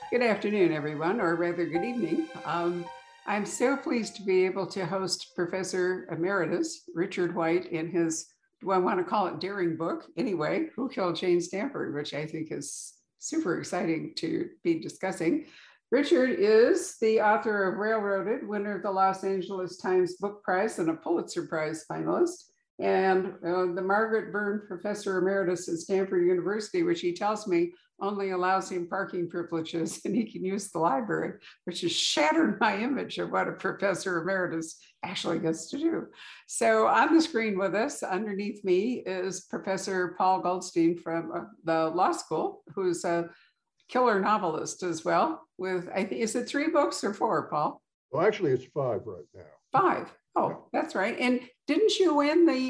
Good afternoon, everyone, or rather, good evening. I'm so pleased to be able to host Professor Emeritus Richard White in his, do I want to call it daring book? Anyway, Who Killed Jane Stanford, which I think is super exciting to be discussing. Richard is the author of Railroaded, winner of the Los Angeles Times Book Prize and a Pulitzer Prize finalist, and the Margaret Byrne Professor Emeritus at Stanford University, which he tells me only allows him parking privileges and he can use the library, which has shattered my image of what a professor emeritus actually gets to do. So on the screen with us underneath me is Professor Paul Goldstein from the law school, who's a killer novelist as well with, I think, is it 3 books or 4, Paul? Well, actually, it's 5 right now. 5. Oh, yeah. That's right. And didn't you win the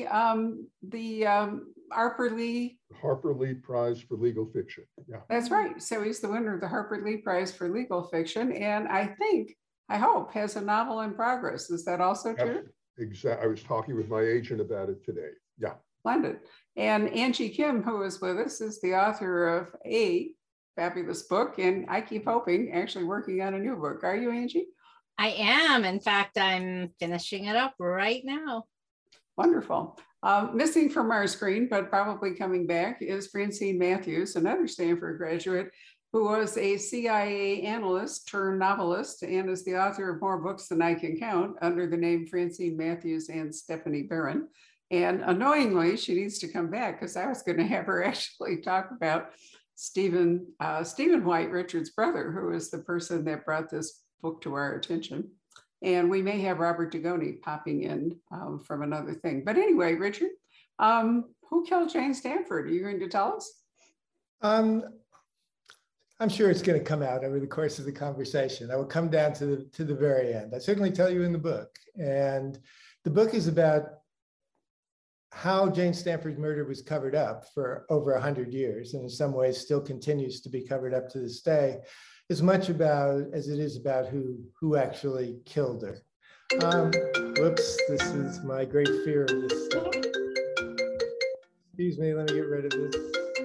Harper Lee Prize for Legal Fiction? Yeah, that's right. So he's the winner of the Harper Lee Prize for Legal Fiction, and I hope, has a novel in progress. Is that also true? Exactly. I was talking with my agent about it today. Yeah. Splendid. And Angie Kim, who is with us, is the author of a fabulous book, and I keep hoping, actually working on a new book. Are you, Angie? I am. In fact, I'm finishing it up right now. Wonderful. Missing from our screen, but probably coming back, is Francine Matthews, another Stanford graduate who was a CIA analyst turned novelist and is the author of more books than I can count under the name Francine Matthews and Stephanie Barron. And annoyingly, she needs to come back because I was going to have her actually talk about Stephen White, Richard's brother, who is the person that brought this book to our attention. And we may have Robert Dugoni popping in from another thing. But anyway, Richard, who killed Jane Stanford? Are you going to tell us? I'm sure it's going to come out over the course of the conversation. I will come down to the very end. I certainly tell you in the book. And the book is about how Jane Stanford's murder was covered up for over 100 years, and in some ways still continues to be covered up to this day, as much about as it is about who actually killed her. Whoops, this is my great fear of this stuff. Excuse me, let me get rid of this.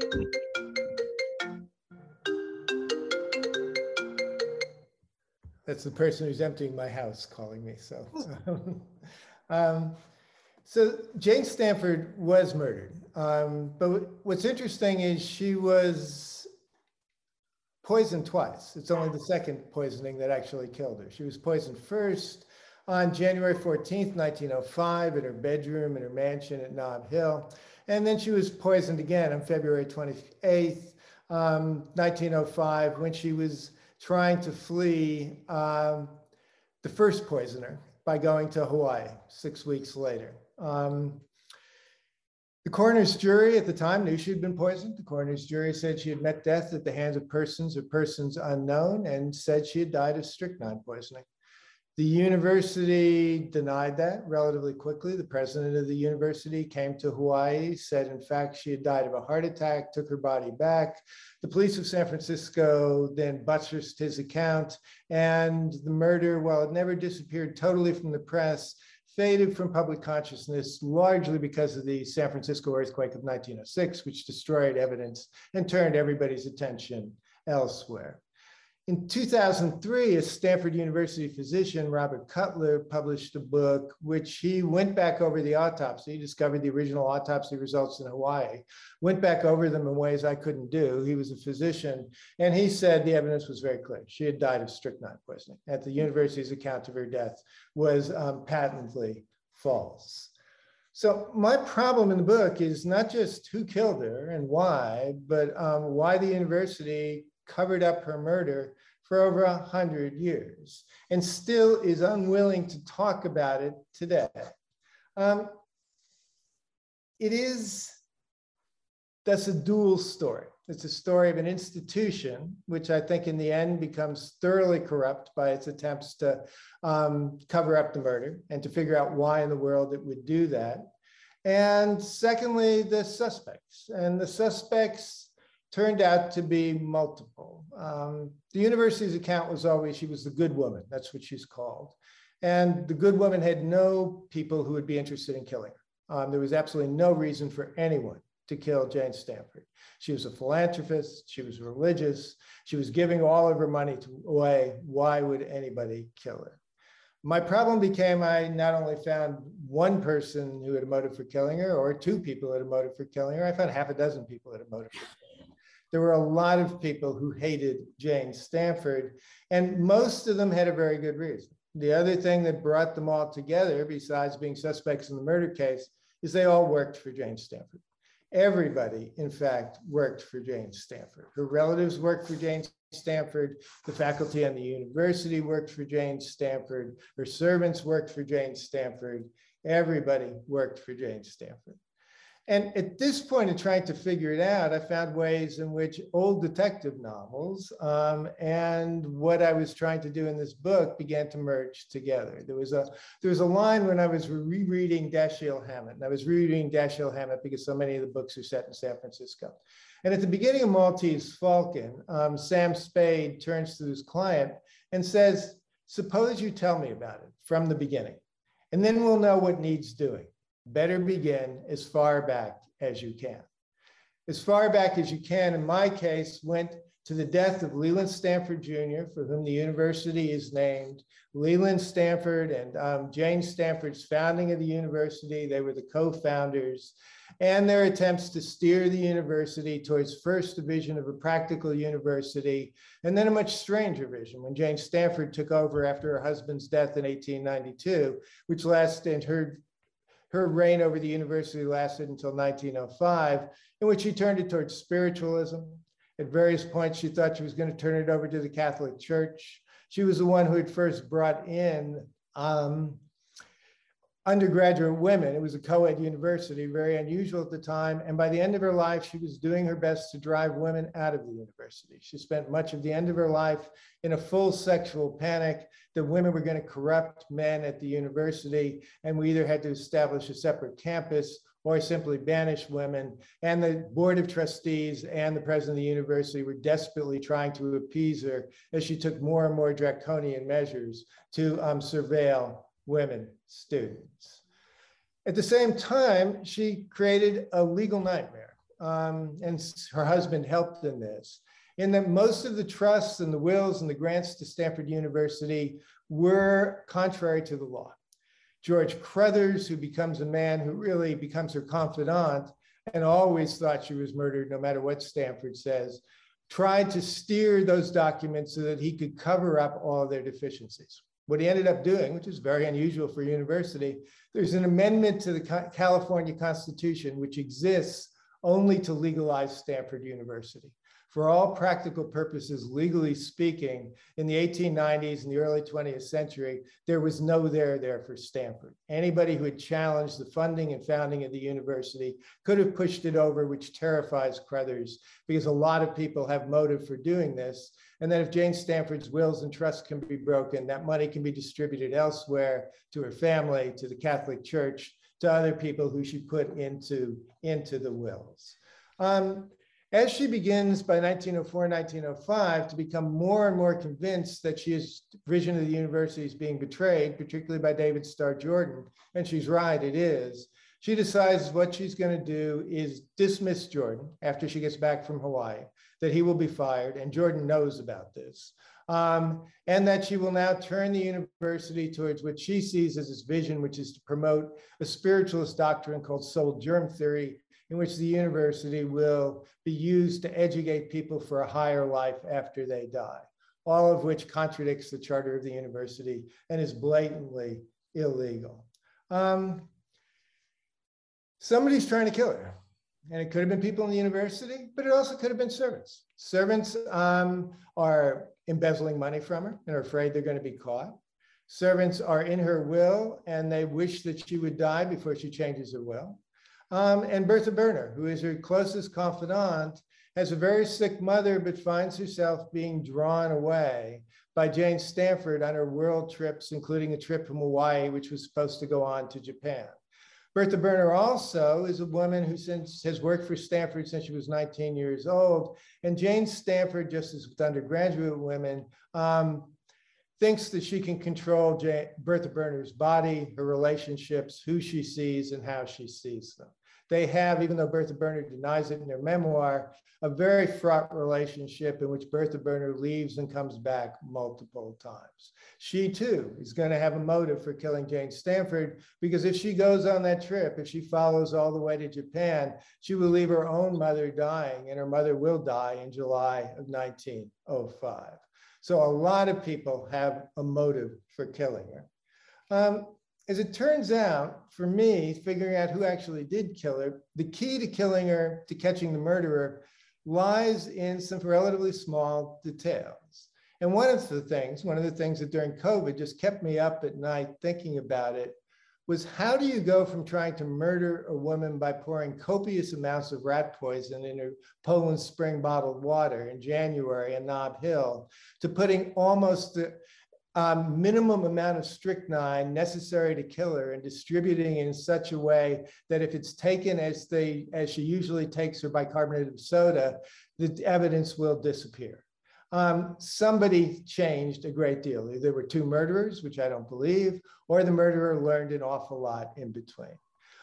That's the person who's emptying my house calling me, so. So Jane Stanford was murdered, but what's interesting is she was poisoned twice. It's only the second poisoning that actually killed her. She was poisoned first on January 14th, 1905 in her bedroom in her mansion at Nob Hill. And then she was poisoned again on February 28th, 1905, when she was trying to flee the first poisoner by going to Hawaii 6 weeks later. The coroner's jury at the time knew she'd been poisoned. The coroner's jury said she had met death at the hands of persons or persons unknown and said she had died of strychnine poisoning. The university denied that relatively quickly. The president of the university came to Hawaii, said in fact she had died of a heart attack, took her body back. The police of San Francisco then buttressed his account, and the murder, while it never disappeared totally from the press, faded from public consciousness largely because of the San Francisco earthquake of 1906, which destroyed evidence and turned everybody's attention elsewhere. In 2003, a Stanford University physician, Robert Cutler, published a book which he went back over the autopsy. He discovered the original autopsy results in Hawaii, went back over them in ways I couldn't do. He was a physician, and he said the evidence was very clear. She had died of strychnine poisoning. At the university's account of her death was patently false. So my problem in the book is not just who killed her and why, but why the university covered up her murder for over 100 years and still is unwilling to talk about it today. That's a dual story. It's a story of an institution, which I think in the end becomes thoroughly corrupt by its attempts to cover up the murder and to figure out why in the world it would do that. And secondly, the suspects. And the suspects turned out to be multiple. The university's account was always she was the good woman. That's what she's called. And the good woman had no people who would be interested in killing her. There was absolutely no reason for anyone to kill Jane Stanford. She was a philanthropist. She was religious. She was giving all of her money away. Why would anybody kill her? My problem became I not only found one person who had a motive for killing her or two people who had a motive for killing her, I found half a dozen people who had a motive for killing her. There were a lot of people who hated Jane Stanford, and most of them had a very good reason. The other thing that brought them all together, besides being suspects in the murder case, is they all worked for Jane Stanford. Everybody, in fact, worked for Jane Stanford. Her relatives worked for Jane Stanford. The faculty on the university worked for Jane Stanford. Her servants worked for Jane Stanford. Everybody worked for Jane Stanford. And at this point in trying to figure it out, I found ways in which old detective novels and what I was trying to do in this book began to merge together. There was a line when I was rereading Dashiell Hammett, and I was rereading Dashiell Hammett because so many of the books are set in San Francisco. And at the beginning of Maltese Falcon, Sam Spade turns to his client and says, suppose you tell me about it from the beginning, and then we'll know what needs doing. Better begin as far back as you can. As far back as you can, in my case, went to the death of Leland Stanford Jr., for whom the university is named. Leland Stanford and Jane Stanford's founding of the university, they were the co-founders, and their attempts to steer the university towards first a vision of a practical university, and then a much stranger vision when Jane Stanford took over after her husband's death in 1892, which lasted her reign over the university lasted until 1905, in which she turned it towards spiritualism. At various points, she thought she was going to turn it over to the Catholic Church. She was the one who had first brought in undergraduate women. It was a co-ed university, very unusual at the time. And by the end of her life, she was doing her best to drive women out of the university. She spent much of the end of her life in a full sexual panic that women were going to corrupt men at the university, and we either had to establish a separate campus or simply banish women. And the board of trustees and the president of the university were desperately trying to appease her as she took more and more draconian measures to surveil women students. At the same time, she created a legal nightmare, and her husband helped in this, in that most of the trusts and the wills and the grants to Stanford University were contrary to the law. George Crothers, who becomes a man who really becomes her confidant and always thought she was murdered no matter what Stanford says, tried to steer those documents so that he could cover up all their deficiencies. What he ended up doing, which is very unusual for a university, there's an amendment to the California Constitution which exists only to legalize Stanford University. For all practical purposes, legally speaking, in the 1890s and the early 20th century, there was no there for Stanford. Anybody who had challenged the funding and founding of the university could have pushed it over, which terrifies Crothers, because a lot of people have motive for doing this. And that if Jane Stanford's wills and trusts can be broken, that money can be distributed elsewhere to her family, to the Catholic Church, to other people who she put into the wills. As she begins by 1904, 1905 to become more and more convinced that she's vision of the university is being betrayed, particularly by David Starr Jordan, and she's right, it is, she decides what she's going to do is dismiss Jordan after she gets back from Hawaii, that he will be fired, and Jordan knows about this, and that she will now turn the university towards what she sees as his vision, which is to promote a spiritualist doctrine called soul germ theory, in which the university will be used to educate people for a higher life after they die, all of which contradicts the charter of the university and is blatantly illegal. Somebody's trying to kill her. And it could have been people in the university, but it also could have been servants. Servants are embezzling money from her and are afraid they're going to be caught. Servants are in her will and they wish that she would die before she changes her will. And Bertha Berner, who is her closest confidant, has a very sick mother, but finds herself being drawn away by Jane Stanford on her world trips, including a trip from Hawaii, which was supposed to go on to Japan. Bertha Berner also is a woman who has worked for Stanford since she was 19 years old. And Jane Stanford, just as with undergraduate women, thinks that she can control Bertha Berner's body, her relationships, who she sees, and how she sees them. they have, even though Bertha Berner denies it in their memoir, a very fraught relationship in which Bertha Berner leaves and comes back multiple times. She too is going to have a motive for killing Jane Stanford, because if she goes on that trip, if she follows all the way to Japan, she will leave her own mother dying, and her mother will die in July of 1905. So a lot of people have a motive for killing her. As it turns out, for me, figuring out who actually did kill her, the key to killing her, to catching the murderer, lies in some relatively small details. And one of the things that during COVID just kept me up at night thinking about it was, how do you go from trying to murder a woman by pouring copious amounts of rat poison in her Poland Spring bottled water in January in Nob Hill to putting almost the minimum amount of strychnine necessary to kill her and distributing it in such a way that if it's taken as she usually takes her bicarbonate of soda, the evidence will disappear. Somebody changed a great deal. Either there were two murderers, which I don't believe, or the murderer learned an awful lot in between.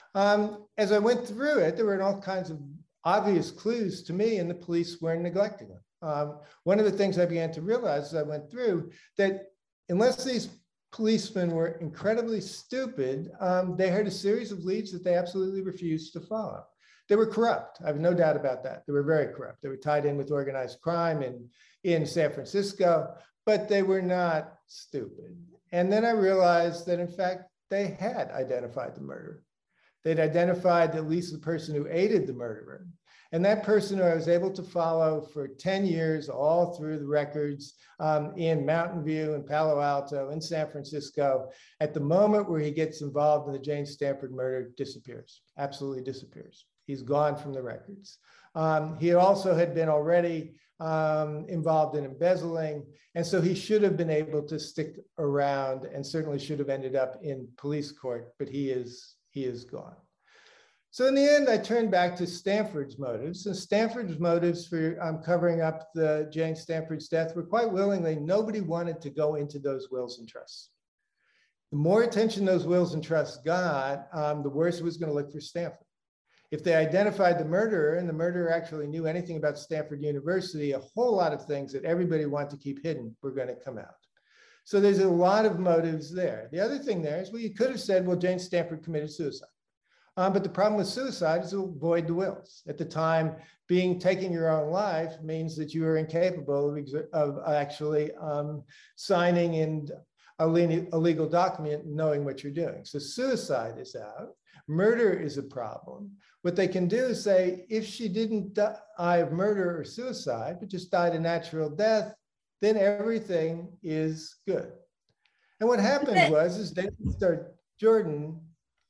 As I went through it, there were all kinds of obvious clues to me, and the police weren't neglecting them. One of the things I began to realize as I went through, that unless these policemen were incredibly stupid, they had a series of leads that they absolutely refused to follow. They were corrupt. I have no doubt about that. They were very corrupt. They were tied in with organized crime in San Francisco, but they were not stupid. And then I realized that, in fact, they had identified the murderer. They'd identified at least the person who aided the murderer. And that person who I was able to follow for 10 years, all through the records in Mountain View, in Palo Alto, in San Francisco, at the moment where he gets involved in the Jane Stanford murder, disappears, absolutely disappears. He's gone from the records. He also had been already involved in embezzling, and so he should have been able to stick around and certainly should have ended up in police court, but he is gone. So in the end, I turned back to Stanford's motives, and Stanford's motives for covering up the Jane Stanford's death were quite willingly, nobody wanted to go into those wills and trusts. The more attention those wills and trusts got, the worse it was going to look for Stanford. If they identified the murderer and the murderer actually knew anything about Stanford University, a whole lot of things that everybody wanted to keep hidden were going to come out. So there's a lot of motives there. The other thing there is, well, you could have said, well, Jane Stanford committed suicide. But the problem with suicide is to avoid the wills. At the time, taking your own life means that you are incapable of actually signing in a legal document and knowing what you're doing. So suicide is out. Murder is a problem. What they can do is say, if she didn't die of murder or suicide, but just died a natural death, then everything is good. And what happened was David Starr Jordan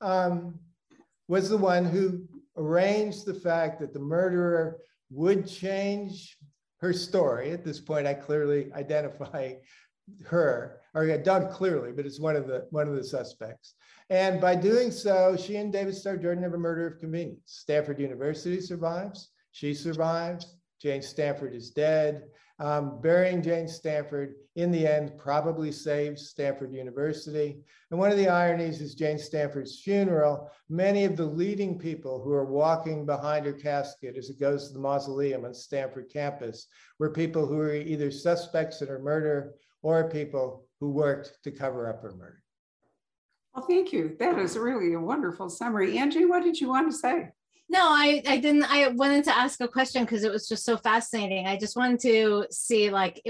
was the one who arranged the fact that the murderer would change her story. At this point, I clearly identify her, or Doug clearly, but it's one of the suspects. And by doing so, she and David Starr Jordan have a murder of convenience. Stanford University survives. She survives. Jane Stanford is dead. Burying Jane Stanford, in the end, probably saves Stanford University. And one of the ironies is Jane Stanford's funeral. Many of the leading people who are walking behind her casket as it goes to the mausoleum on Stanford campus were people who were either suspects in her murder or people who worked to cover up her murder. Well, thank you. That is really a wonderful summary. Angie, what did you want to say? No, I didn't. I wanted to ask a question because it was just so fascinating. I just wanted to see, like,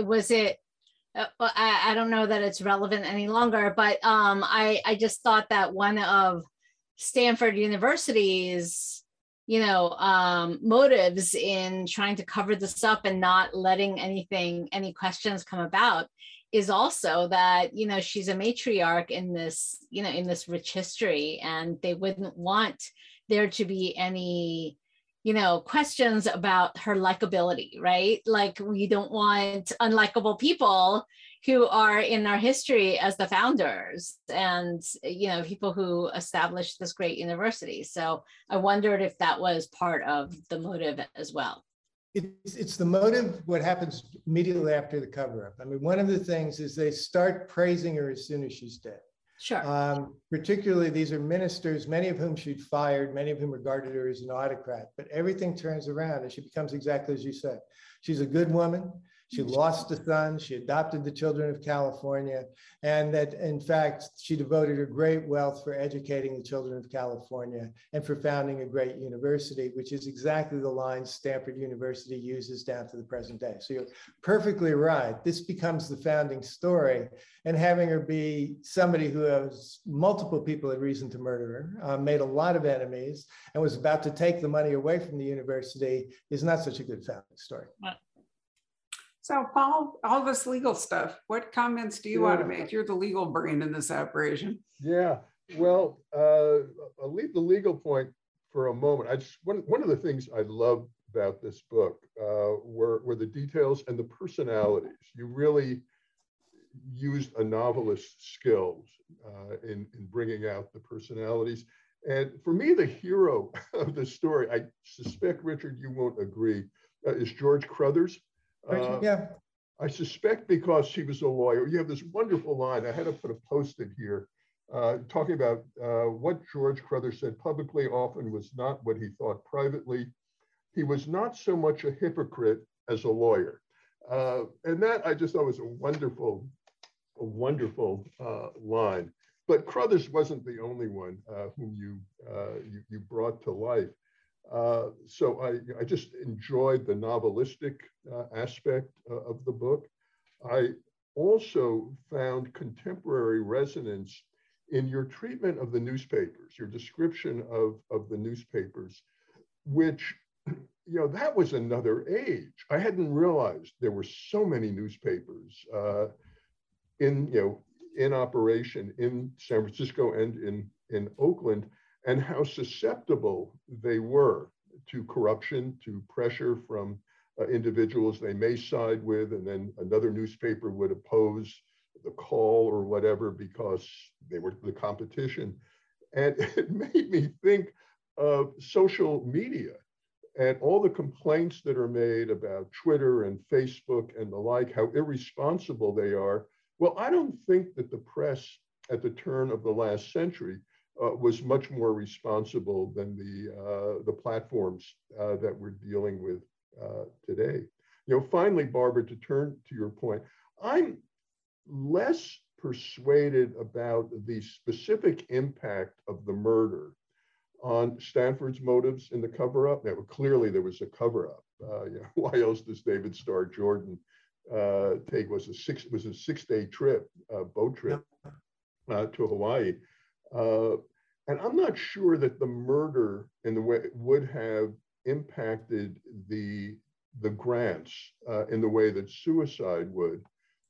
I don't know that it's relevant any longer, but I just thought that one of Stanford University's, motives in trying to cover this up and not letting any questions come about is also that, she's a matriarch in this, in this rich history, and they wouldn't want there to be any, questions about her likability, right? Like, we don't want unlikable people who are in our history as the founders and, people who established this great university. So I wondered if that was part of the motive as well. It's the motive, what happens immediately after the cover-up. I mean, one of the things is they start praising her as soon as she's dead. Sure. Particularly, these are ministers, many of whom she'd fired, many of whom regarded her as an autocrat, but everything turns around and she becomes exactly as you said. She's a good woman. She lost a son. She adopted the children of California. And that, in fact, she devoted her great wealth for educating the children of California and for founding a great university, which is exactly the line Stanford University uses down to the present day. So you're perfectly right. This becomes the founding story. And having her be somebody who has multiple people had reason to murder her, made a lot of enemies, and was about to take the money away from the university is not such a good founding story. So Paul, all this legal stuff, what comments do you want to make? You're the legal brain in this operation. Yeah, well, I'll leave the legal point for a moment. One of the things I loved about this book were the details and the personalities. You really used a novelist's skills in bringing out the personalities. And for me, the hero of the story, I suspect, Richard, you won't agree, is George Crothers. Yeah. I suspect because she was a lawyer. You have this wonderful line. I had to put a post-it here talking about what George Crothers said publicly often was not what he thought privately. He was not so much a hypocrite as a lawyer. And that I just thought was a wonderful line. But Crothers wasn't the only one whom you brought to life. So I just enjoyed the novelistic aspect of the book. I also found contemporary resonance in your treatment of the newspapers, your description of the newspapers, which, that was another age. I hadn't realized there were so many newspapers in operation in San Francisco and in Oakland, and how susceptible they were to corruption, to pressure from individuals they may side with, and then another newspaper would oppose the call or whatever because they were the competition. And it made me think of social media and all the complaints that are made about Twitter and Facebook and the like, how irresponsible they are. Well, I don't think that the press at the turn of the last century was much more responsible than the platforms that we're dealing with today. Finally, Barbara, to turn to your point, I'm less persuaded about the specific impact of the murder on Stanford's motives in the cover-up. Now, clearly there was a cover-up. Why else does David Starr Jordan take was a six-day trip, boat trip to Hawaii? And I'm not sure that the murder in the way it would have impacted the grants in the way that suicide would,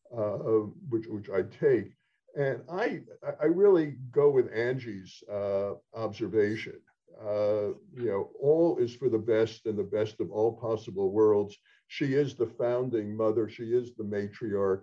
which I take. And I really go with Angie's observation. All is for the best and the best of all possible worlds. She is the founding mother. She is the matriarch.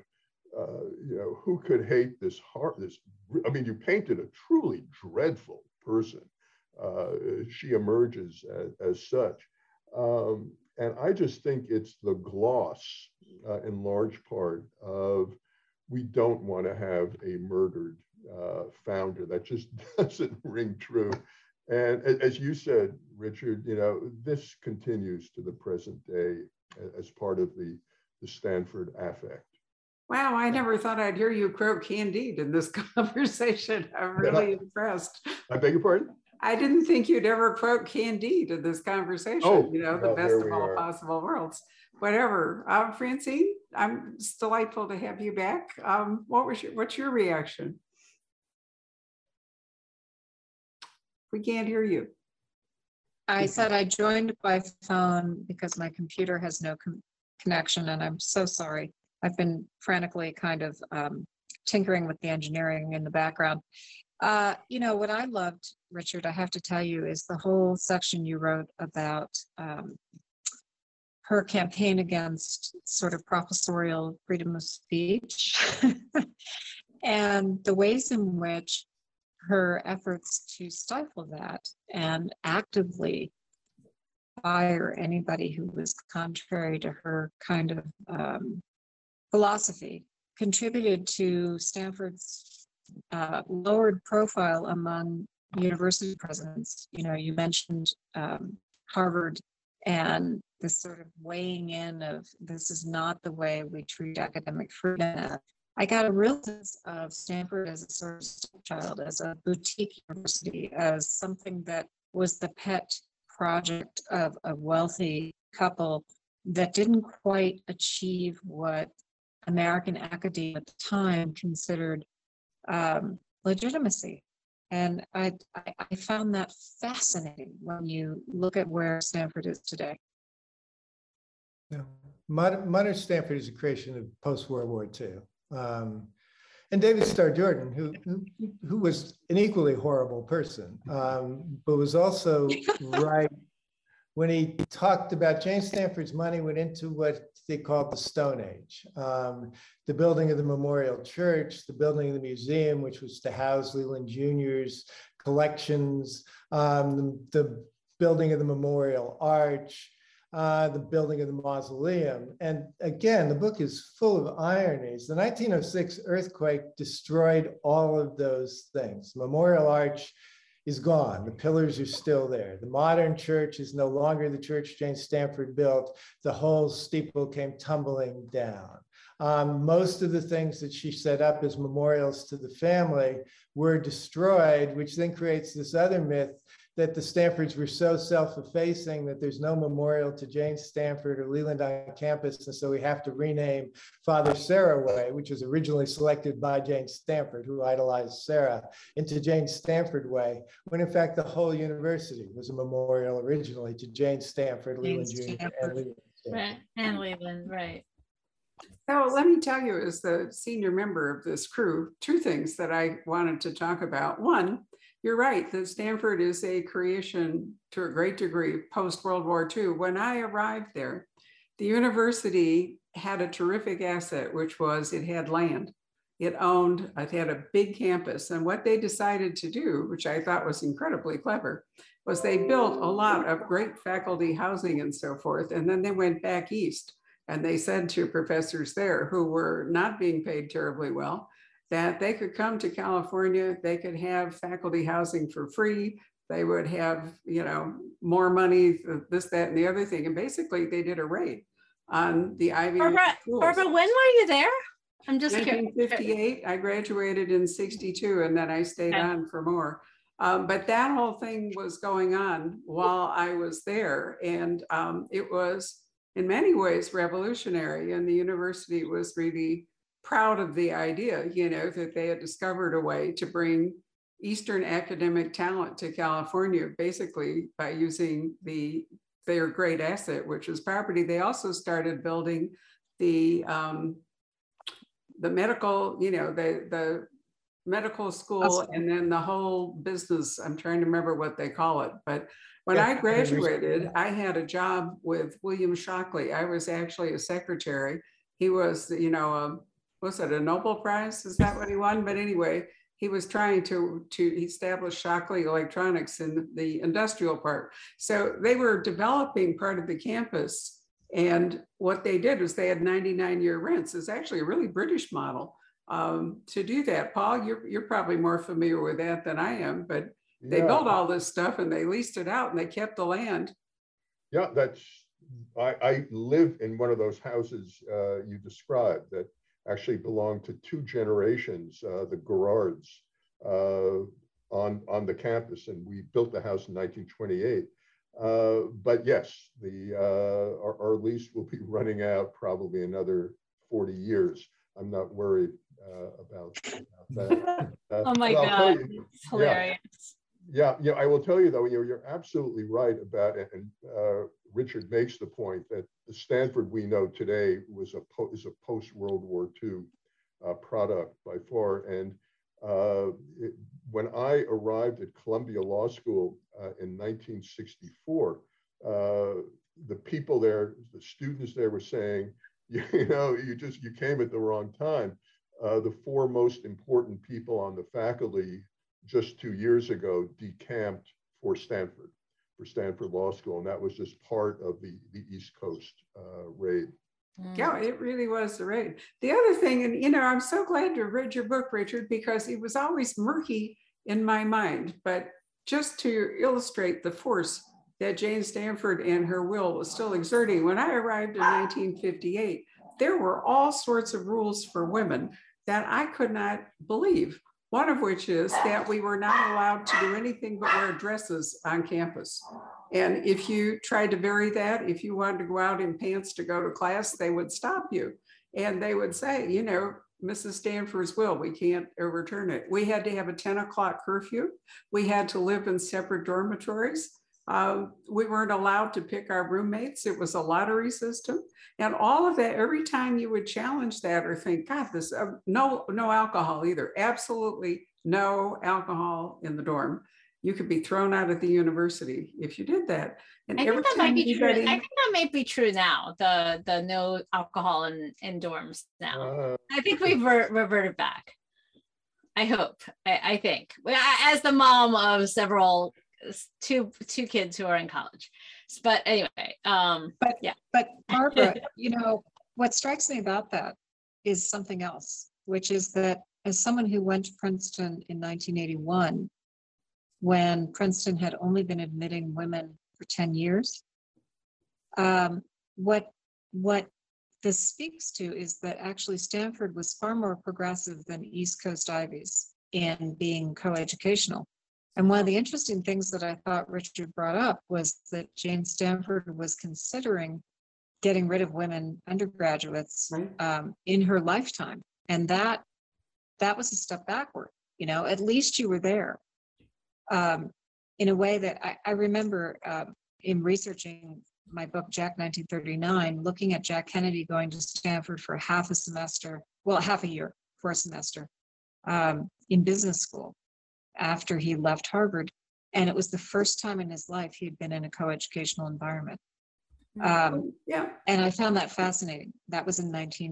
Who could hate this heart? You painted a truly dreadful person. She emerges as such. And I just think it's the gloss in large part of we don't want to have a murdered founder. That just doesn't ring true. And as you said, Richard, this continues to the present day as part of the Stanford affect. Wow, I never thought I'd hear you quote Candide in this conversation. I'm really impressed. I beg your pardon? I didn't think you'd ever quote Candide in this conversation. The best of all possible worlds. Whatever. Francine, it's delightful to have you back. What's your reaction? We can't hear you. I said I joined by phone because my computer has no connection, and I'm so sorry. I've been frantically kind of tinkering with the engineering in the background. What I loved, Richard, I have to tell you, is the whole section you wrote about her campaign against sort of professorial freedom of speech and the ways in which her efforts to stifle that and actively fire anybody who was contrary to her kind of philosophy contributed to Stanford's lowered profile among university presidents. You know, you mentioned Harvard and this sort of weighing in of this is not the way we treat academic freedom. I got a real sense of Stanford as a sort of stepchild, as a boutique university, as something that was the pet project of a wealthy couple that didn't quite achieve what American academia at the time considered legitimacy. And I found that fascinating when you look at where Stanford is today. Yeah. Modern Stanford is a creation of post-World War II. And David Starr Jordan, who was an equally horrible person, but was also right when he talked about James Stanford's money went into what they called the Stone Age. The building of the Memorial Church, the building of the museum, which was to house Leland Jr.'s collections, the building of the Memorial Arch, the building of the mausoleum. And again, the book is full of ironies. The 1906 earthquake destroyed all of those things. Memorial Arch is gone. The pillars are still there. The modern church is no longer the church James Stanford built. The whole steeple came tumbling down. Most of the things that she set up as memorials to the family were destroyed, which then creates this other myth that the Stanfords were so self-effacing that there's no memorial to James Stanford or Leland on campus, and so we have to rename Father Sarah Way, which was originally selected by James Stanford, who idolized Sarah, into James Stanford Way, when in fact the whole university was a memorial originally to James Stanford, Leland Jr., and Leland Stanford. Right, and Leland, right. So let me tell you, as the senior member of this crew, two things that I wanted to talk about. One, you're right, that Stanford is a creation to a great degree post-World War II. When I arrived there, the university had a terrific asset, which was it had land. It had a big campus. And what they decided to do, which I thought was incredibly clever, was they built a lot of great faculty housing and so forth. And then they went back east and they said to professors there who were not being paid terribly well, that they could come to California, they could have faculty housing for free, they would have, more money, this, that, and the other thing. And basically they did a raid on the Ivy League schools. Barbara, when were you there? I'm just 1958, I graduated in 62, and then I stayed on for more. But that whole thing was going on while I was there. And it was in many ways revolutionary. And the university was really proud of the idea, that they had discovered a way to bring Eastern academic talent to California, basically by using their great asset, which was property. They also started building the medical, the medical school, and then the whole business. I'm trying to remember what they call it, but when I graduated, I had a job with William Shockley. I was actually a secretary. He was, was it a Nobel Prize? Is that what he won? But anyway, he was trying to establish Shockley Electronics in the industrial part. So they were developing part of the campus. And what they did was they had 99-year rents. It's actually a really British model to do that. Paul, you're probably more familiar with that than I am, but they built all this stuff and they leased it out and they kept the land. Yeah, I live in one of those houses you described that actually belonged to two generations, the Gerards, on the campus, and we built the house in 1928. But yes, our lease will be running out probably another 40 years. I'm not worried about that. Oh my God, it's hilarious. Yeah, I will tell you though, you're absolutely right about it, and Richard makes the point that the Stanford we know today is a post-World War II product by far. And when I arrived at Columbia Law School in 1964, the people there, the students there were saying, you came at the wrong time. The four most important people on the faculty just 2 years ago decamped for Stanford Law School. And that was just part of the East Coast raid. Yeah, it really was the rate. The other thing, and you know, I'm so glad to have read your book, Richard, because it was always murky in my mind. But just to illustrate the force that Jane Stanford and her will was still exerting, when I arrived in 1958, there were all sorts of rules for women that I could not believe. One of which is that we were not allowed to do anything but wear dresses on campus. And if you tried to vary that, if you wanted to go out in pants to go to class, they would stop you. And they would say, you know, Mrs. Stanford's will, we can't overturn it. We had to have a 10 o'clock curfew. We had to live in separate dormitories. We weren't allowed to pick our roommates. It was a lottery system. And all of that, every time you would challenge that or think, God, this, no alcohol either. Absolutely no alcohol in the dorm. You could be thrown out of the university if you did that. And I think that might be true. I think that might be true now. The no alcohol in dorms now. I think we've reverted back. I hope. I think, as the mom of several two kids who are in college. But anyway, but Barbara, you know, what strikes me about that is something else, which is that as someone who went to Princeton in 1981, when Princeton had only been admitting women for 10 years, what this speaks to is that actually Stanford was far more progressive than East Coast Ivies in being coeducational. And one of the interesting things that I thought Richard brought up was that Jane Stanford was considering getting rid of women undergraduates in her lifetime. And that was a step backward. You know, at least you were there. In a way that I remember in researching my book, Jack 1939, looking at Jack Kennedy going to Stanford for half a year for a semester in business school after he left Harvard. And it was the first time in his life he had been in a coeducational environment. And I found that fascinating. That was in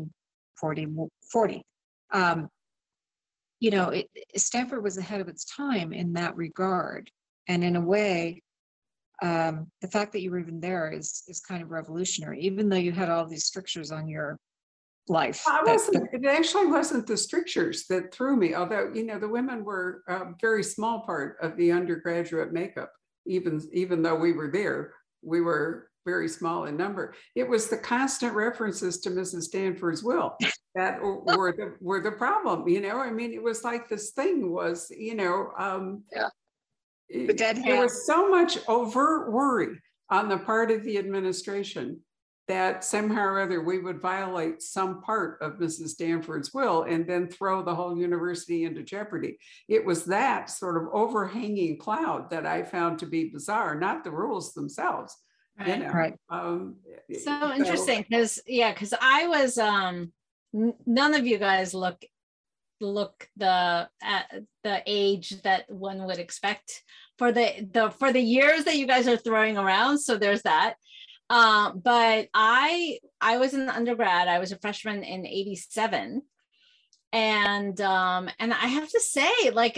1940. You know, Stanford was ahead of its time in that regard. And in a way, the fact that you were even there is kind of revolutionary, even though you had all these strictures on your life. It actually wasn't the strictures that threw me, although, you know, the women were a very small part of the undergraduate makeup. Even though we were there, we were very small in number. It was the constant references to Mrs. Stanford's will that were the problem. You know, I mean, it was like this thing was, you know, the dead hand. There was so much overt worry on the part of the administration that somehow or other we would violate some part of Mrs. Stanford's will and then throw the whole university into jeopardy. It was that sort of overhanging cloud that I found to be bizarre, not the rules themselves. Right. You know? Right. So interesting, because I was none of you guys look the age that one would expect for the years that you guys are throwing around. So there's that. But I was in undergrad. I was a freshman in '87, and I have to say, like,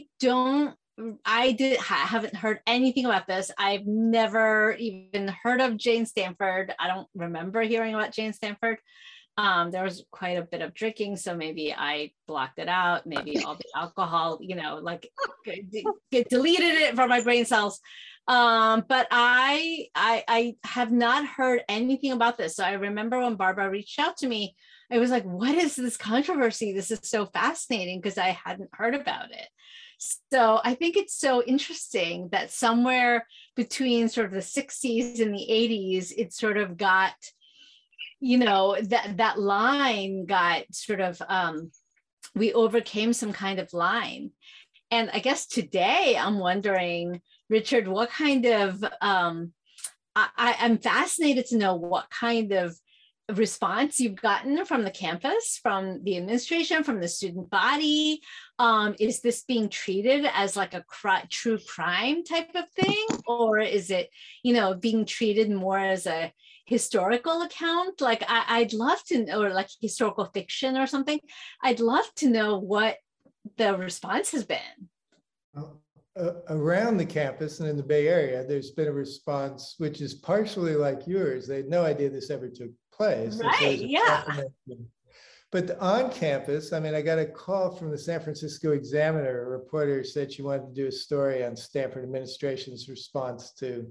haven't heard anything about this. I've never even heard of Jane Stanford. I don't remember hearing about Jane Stanford. There was quite a bit of drinking, so maybe I blocked it out. Maybe all the alcohol, you know, like deleted it from my brain cells. But I have not heard anything about this. So I remember when Barbara reached out to me, I was like, what is this controversy? This is so fascinating, because I hadn't heard about it. So I think it's so interesting that somewhere between sort of the 60s and the 80s, it sort of got, you know, that line got sort of, we overcame some kind of line. And I guess today I'm wondering, Richard, what kind of, I'm fascinated to know what kind of response you've gotten from the campus, from the administration, from the student body. Is this being treated as like a true crime type of thing? Or is it, you know, being treated more as a historical account? Like I'd love to know, or like historical fiction or something. I'd love to know what the response has been. Around the campus and in the Bay Area, there's been a response which is partially like yours. They had no idea this ever took place. And so Right, there's a yeah. definition. But on campus, I mean, I got a call from the San Francisco Examiner. A reporter said she wanted to do a story on Stanford administration's response to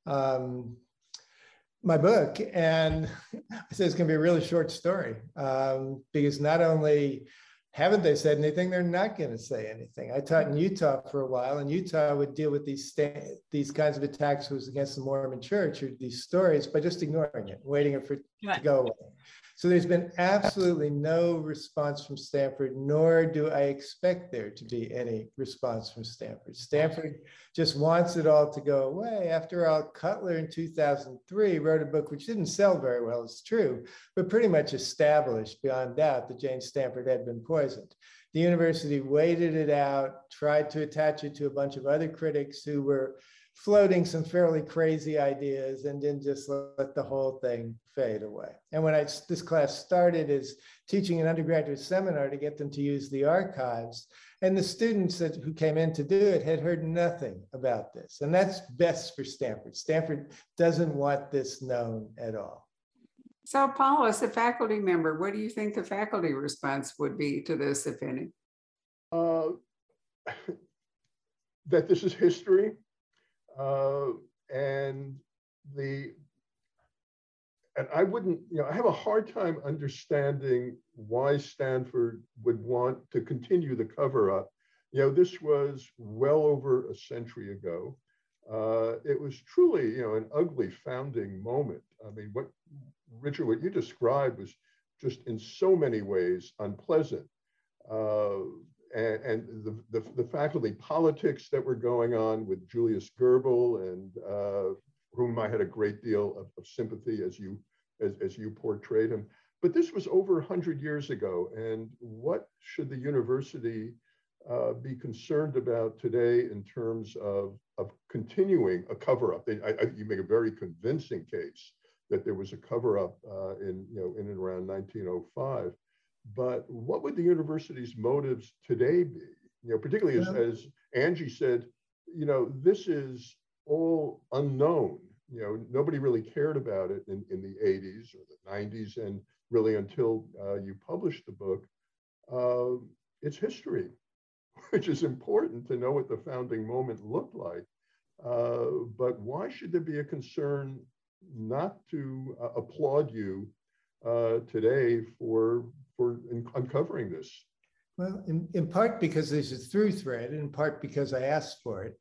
my book. And I said, it's going to be a really short story because not only haven't they said anything, they're not going to say anything. I taught in Utah for a while, and Utah would deal with these kinds of attacks was against the Mormon church or these stories by just ignoring it, waiting for it to go away. So there's been absolutely no response from Stanford, nor do I expect there to be any response from Stanford. Stanford just wants it all to go away. After all, Cutler in 2003 wrote a book which didn't sell very well, it's true, but pretty much established beyond doubt that Jane Stanford had been poisoned. The university waited it out, tried to attach it to a bunch of other critics who were floating some fairly crazy ideas, and then just let the whole thing fade away. And when this class started as teaching an undergraduate seminar to get them to use the archives, and the students who came in to do it had heard nothing about this. And that's best for Stanford. Stanford doesn't want this known at all. So Paul, as a faculty member, what do you think the faculty response would be to this, if any? That this is history. And I wouldn't, I have a hard time understanding why Stanford would want to continue the cover-up. This was well over a century ago. It was truly, an ugly founding moment. I mean, Richard, what you described was just in so many ways unpleasant. And the faculty politics that were going on with Julius Goebel, and whom I had a great deal of sympathy as you portrayed him. But this was over 100 years ago, and what should the university be concerned about today in terms of continuing a cover-up? You make a very convincing case that there was a cover-up in and around 1905. But what would the university's motives today be? Particularly as Angie said, this is all unknown. Nobody really cared about it in the 80s or the 90s, and really until you published the book. It's history, which is important to know what the founding moment looked like. But why should there be a concern not to applaud you today for uncovering this? Well, in part because there's a through thread, and in part because I asked for it.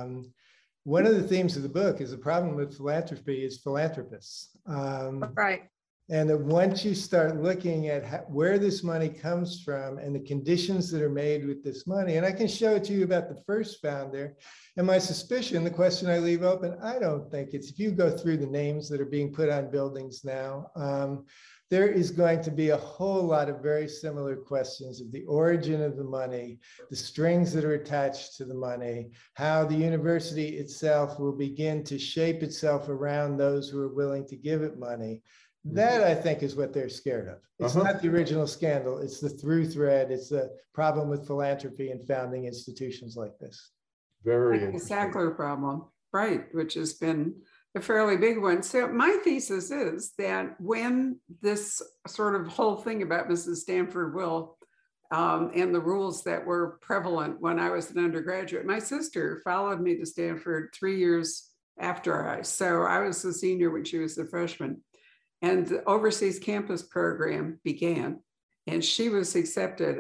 One of the themes of the book is the problem with philanthropy is philanthropists. Right. And that once you start looking at where this money comes from and the conditions that are made with this money, and I can show it to you about the first founder, and my suspicion, the question I leave open, I don't think it's, if you go through the names that are being put on buildings now, there is going to be a whole lot of very similar questions of the origin of the money, the strings that are attached to the money, how the university itself will begin to shape itself around those who are willing to give it money. That, I think, is what they're scared of. It's not the original scandal. It's the through thread. It's the problem with philanthropy and founding institutions like this. Very interesting. The Sackler problem, right, which has been a fairly big one. So my thesis is that when this sort of whole thing about Mrs. Stanford will and the rules that were prevalent when I was an undergraduate, my sister followed me to Stanford 3 years after so I was a senior when she was a freshman. And the overseas campus program began, and she was accepted.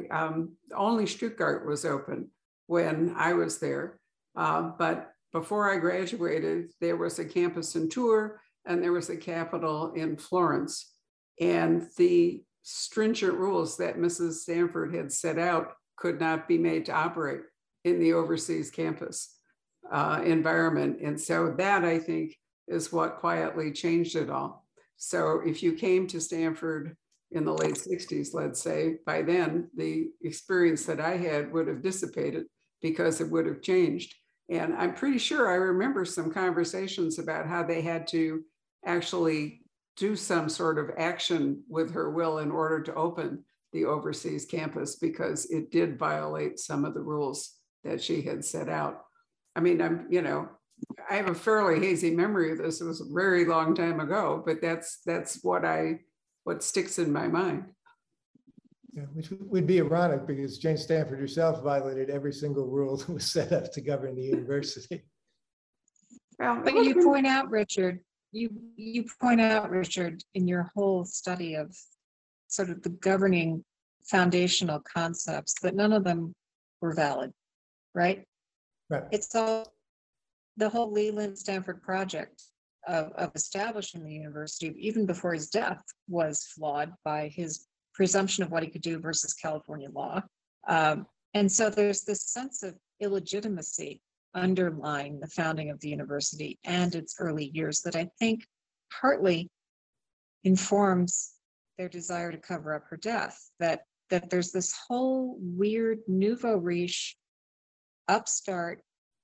Only Stuttgart was open when I was there, but before I graduated, there was a campus in Tours and there was a capital in Florence. And the stringent rules that Mrs. Stanford had set out could not be made to operate in the overseas campus environment. And so that, I think, is what quietly changed it all. So if you came to Stanford in the late 60s, let's say, by then the experience that I had would have dissipated because it would have changed. And I'm pretty sure I remember some conversations about how they had to actually do some sort of action with her will in order to open the overseas campus because it did violate some of the rules that she had set out. I mean, I have a fairly hazy memory of this. It was a very long time ago, but that's what sticks in my mind. Yeah, which would be ironic because Jane Stanford herself violated every single rule that was set up to govern the university. Well, But you point out, Richard, you point out, Richard, in your whole study of sort of the governing foundational concepts that none of them were valid, right? Right. It's all the whole Leland Stanford project of establishing the university, even before his death, was flawed by his presumption of what he could do versus California law. And so there's this sense of illegitimacy underlying the founding of the university and its early years that I think partly informs their desire to cover up her death, that there's this whole weird nouveau riche upstart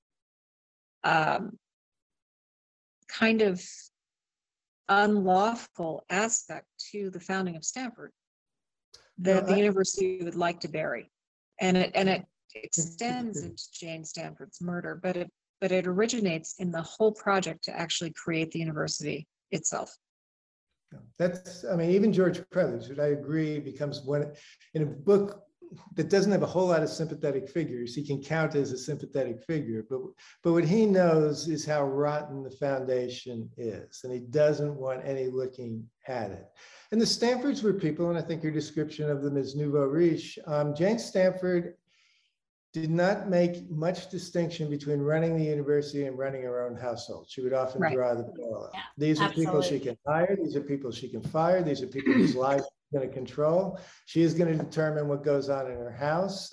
kind of unlawful aspect to the founding of Stanford that the university would like to bury, and it extends into Jane Stanford's murder, but it originates in the whole project to actually create the university itself. That's, I mean, even George Crothers, who I agree becomes one in a book that doesn't have a whole lot of sympathetic figures. He can count as a sympathetic figure, but what he knows is how rotten the foundation is, and he doesn't want any looking at it. And the Stanfords were people, and I think your description of them is nouveau riche. Jane Stanford did not make much distinction between running the university and running her own household. She would often draw the parallel. Yeah, these are people she can hire, these are people she can fire, these are people whose lives she's going to control. She is going to determine what goes on in her house.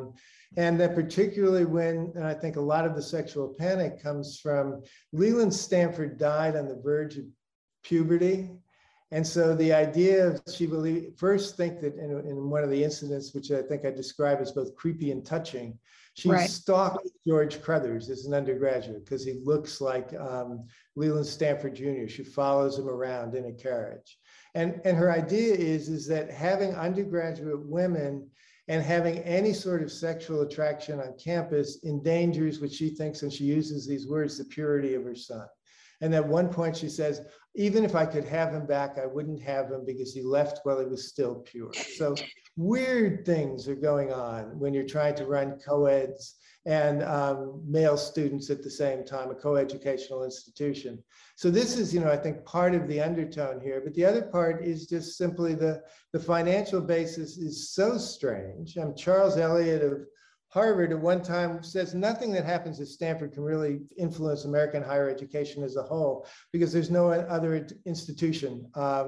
And that particularly when, and I think a lot of the sexual panic comes from, Leland Stanford died on the verge of puberty. And so the idea of, she believed, first think that in one of the incidents, which I think I describe as both creepy and touching, she stalked George Crothers as an undergraduate because he looks like Leland Stanford Jr. She follows him around in a carriage. And her idea is that having undergraduate women and having any sort of sexual attraction on campus endangers what she thinks, and she uses these words, the purity of her son. And at one point she says, even if I could have him back, I wouldn't have him because he left while he was still pure. So weird things are going on when you're trying to run co-eds and male students at the same time, a co-educational institution. So this is, I think part of the undertone here, but the other part is just simply the financial basis is so strange. Charles Eliot of Harvard at one time says nothing that happens at Stanford can really influence American higher education as a whole, because there's no other institution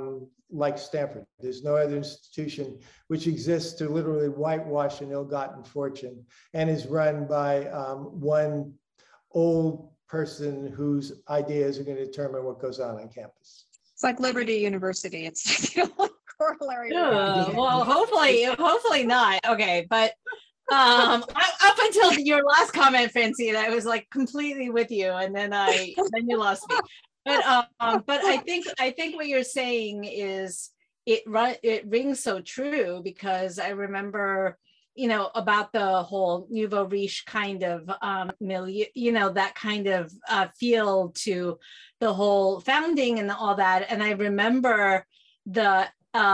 like Stanford. There's no other institution which exists to literally whitewash an ill-gotten fortune and is run by one old person whose ideas are going to determine what goes on campus. It's like Liberty University. It's corollary. Well, hopefully not. Okay, but up until your last comment, Francine, I was like completely with you, and then you lost me. But I think what you're saying is it rings so true, because I remember, about the whole nouveau riche kind of milieu, that kind of feel to the whole founding and all that. And I remember the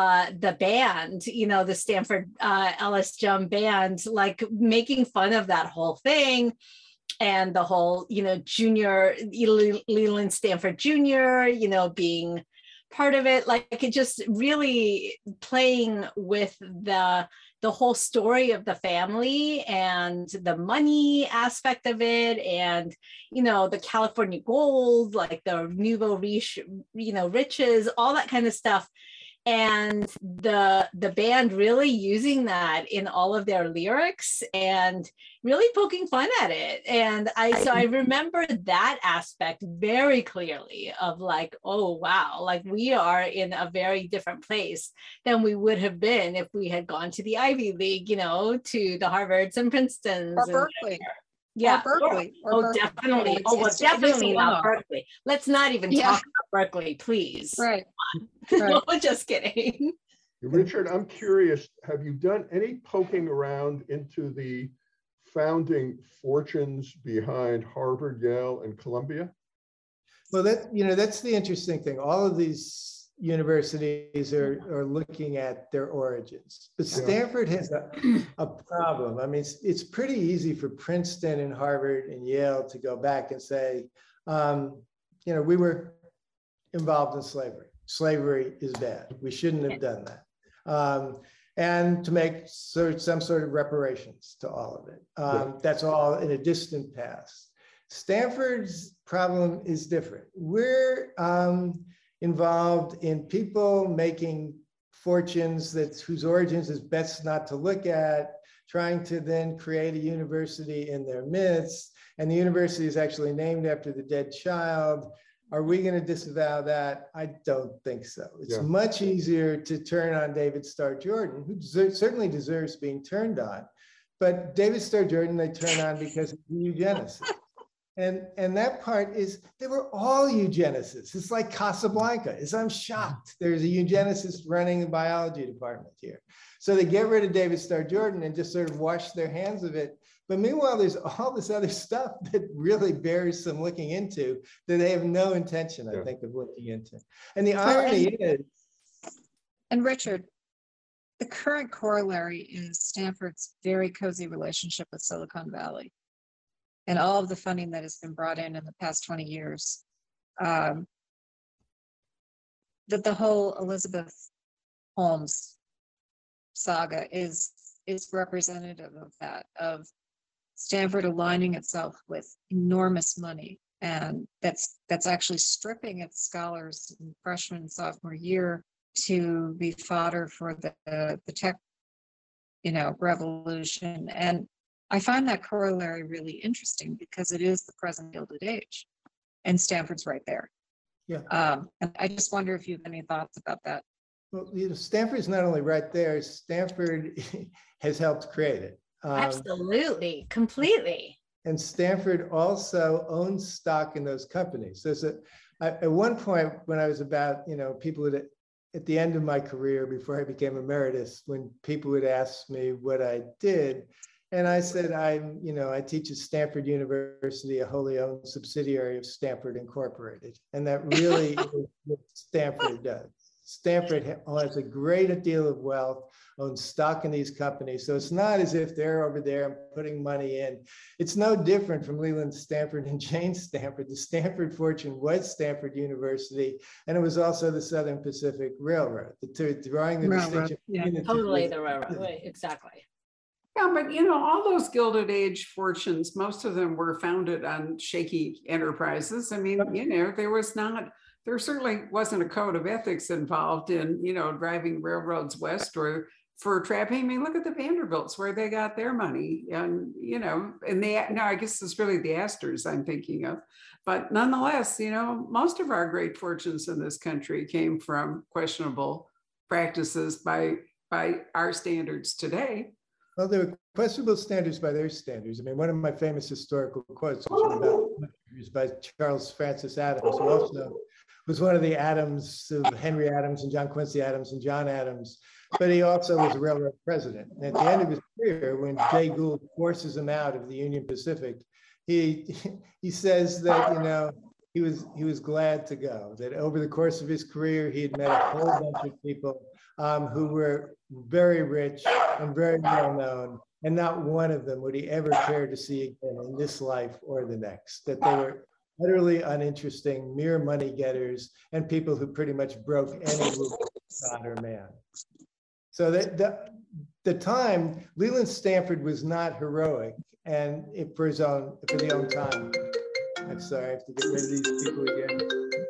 band, the Stanford Ellis Jum band, like making fun of that whole thing, and the whole, junior Leland Stanford Jr., being part of it, like it just really playing with the whole story of the family and the money aspect of it, and the California gold, like the nouveau riche, riches, all that kind of stuff. And the band really using that in all of their lyrics and really poking fun at it. And I remember that aspect very clearly of like, oh, wow, like we are in a very different place than we would have been if we had gone to the Ivy League, to the Harvards and Princetons. Or Berkeley. Yeah. Or Berkeley. Definitely. Definitely not Berkeley. Let's not even talk about Berkeley, please. Right. No, just kidding. Richard, I'm curious, have you done any poking around into the founding fortunes behind Harvard, Yale, and Columbia? Well, that's the interesting thing. All of these universities are looking at their origins, but Stanford has a problem. I mean, it's pretty easy for Princeton and Harvard and Yale to go back and say, we were involved in slavery. Slavery is bad. We shouldn't have done that. And to make some sort of reparations to all of it. That's all in a distant past. Stanford's problem is different. We're involved in people making fortunes whose origins is best not to look at, trying to then create a university in their midst. And the university is actually named after the dead child. Are we going to disavow that? I don't think so. It's much easier to turn on David Starr Jordan, who certainly deserves being turned on. But David Starr Jordan, they turn on because of eugenicist. And that part is, they were all eugenicists. It's like Casablanca. I'm shocked. There's a eugenicist running the biology department here. So they get rid of David Starr Jordan and just sort of wash their hands of it. But meanwhile, there's all this other stuff that really bears some looking into that they have no intention, I think, of looking into. And the irony is. And Richard, the current corollary is Stanford's very cozy relationship with Silicon Valley and all of the funding that has been brought in the past 20 years. That the whole Elizabeth Holmes saga is representative of that, of Stanford aligning itself with enormous money, and that's actually stripping its scholars in freshman and sophomore year to be fodder for the tech, revolution. And I find that corollary really interesting because it is the present Gilded Age, and Stanford's right there. And I just wonder if you have any thoughts about that. Well, Stanford's not only right there, Stanford has helped create it. Absolutely, completely. And Stanford also owns stock in those companies. At one point when I was about, people would, at the end of my career before I became emeritus, when people would ask me what I did, and I said, I teach at Stanford University, a wholly owned subsidiary of Stanford Incorporated. And that really is what Stanford does. Stanford has a great deal of wealth, owns stock in these companies. So it's not as if they're over there putting money in. It's no different from Leland Stanford and Jane Stanford. The Stanford fortune was Stanford University, and it was also the Southern Pacific Railroad. Drawing the distinction. Totally the railroad, right, exactly. Yeah, but all those Gilded Age fortunes, most of them were founded on shaky enterprises. I mean, there certainly wasn't a code of ethics involved in, driving railroads west or for trapping. I mean, look at the Vanderbilts, where they got their money. And, I guess it's really the Astors I'm thinking of. But nonetheless, most of our great fortunes in this country came from questionable practices by our standards today. Well, there were questionable standards by their standards. I mean, one of my famous historical quotes is by Charles Francis Adams, who also was one of the Adams of Henry Adams and John Quincy Adams and John Adams, but he also was a railroad president. And at the end of his career, when Jay Gould forces him out of the Union Pacific, he says that, he was glad to go, that over the course of his career, he had met a whole bunch of people who were very rich and very well known, and not one of them would he ever care to see again in this life or the next, that they were utterly uninteresting, mere money getters, and people who pretty much broke any rule of God or man. So the time, Leland Stanford was not heroic, and for the own time. I'm sorry, I have to get rid of these people again.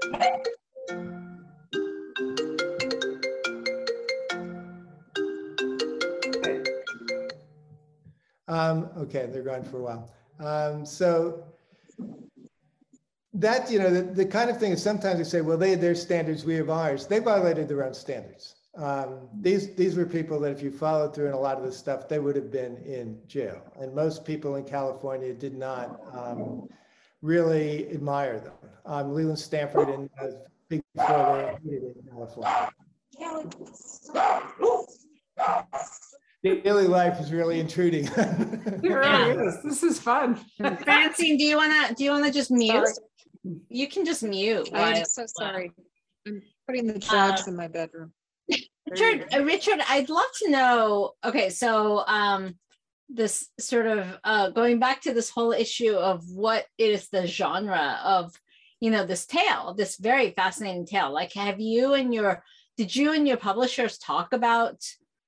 Okay, they're gone for a while. So that, the kind of thing is sometimes they say, well, they had their standards, we have ours. They violated their own standards. These were people that if you followed through in a lot of this stuff, they would have been in jail. And most people in California did not really admire them. Leland Stanford and Big Four, they hated it in California. Daily life is really intruding. It really is. This is fun. Francine, do you wanna just mute? Sorry. You can just mute. I am while- so sorry. I'm putting the dogs in my bedroom. Richard, I'd love to know, okay, so this sort of going back to this whole issue of what is the genre of, this tale, this very fascinating tale. Like, did you and your publishers talk about,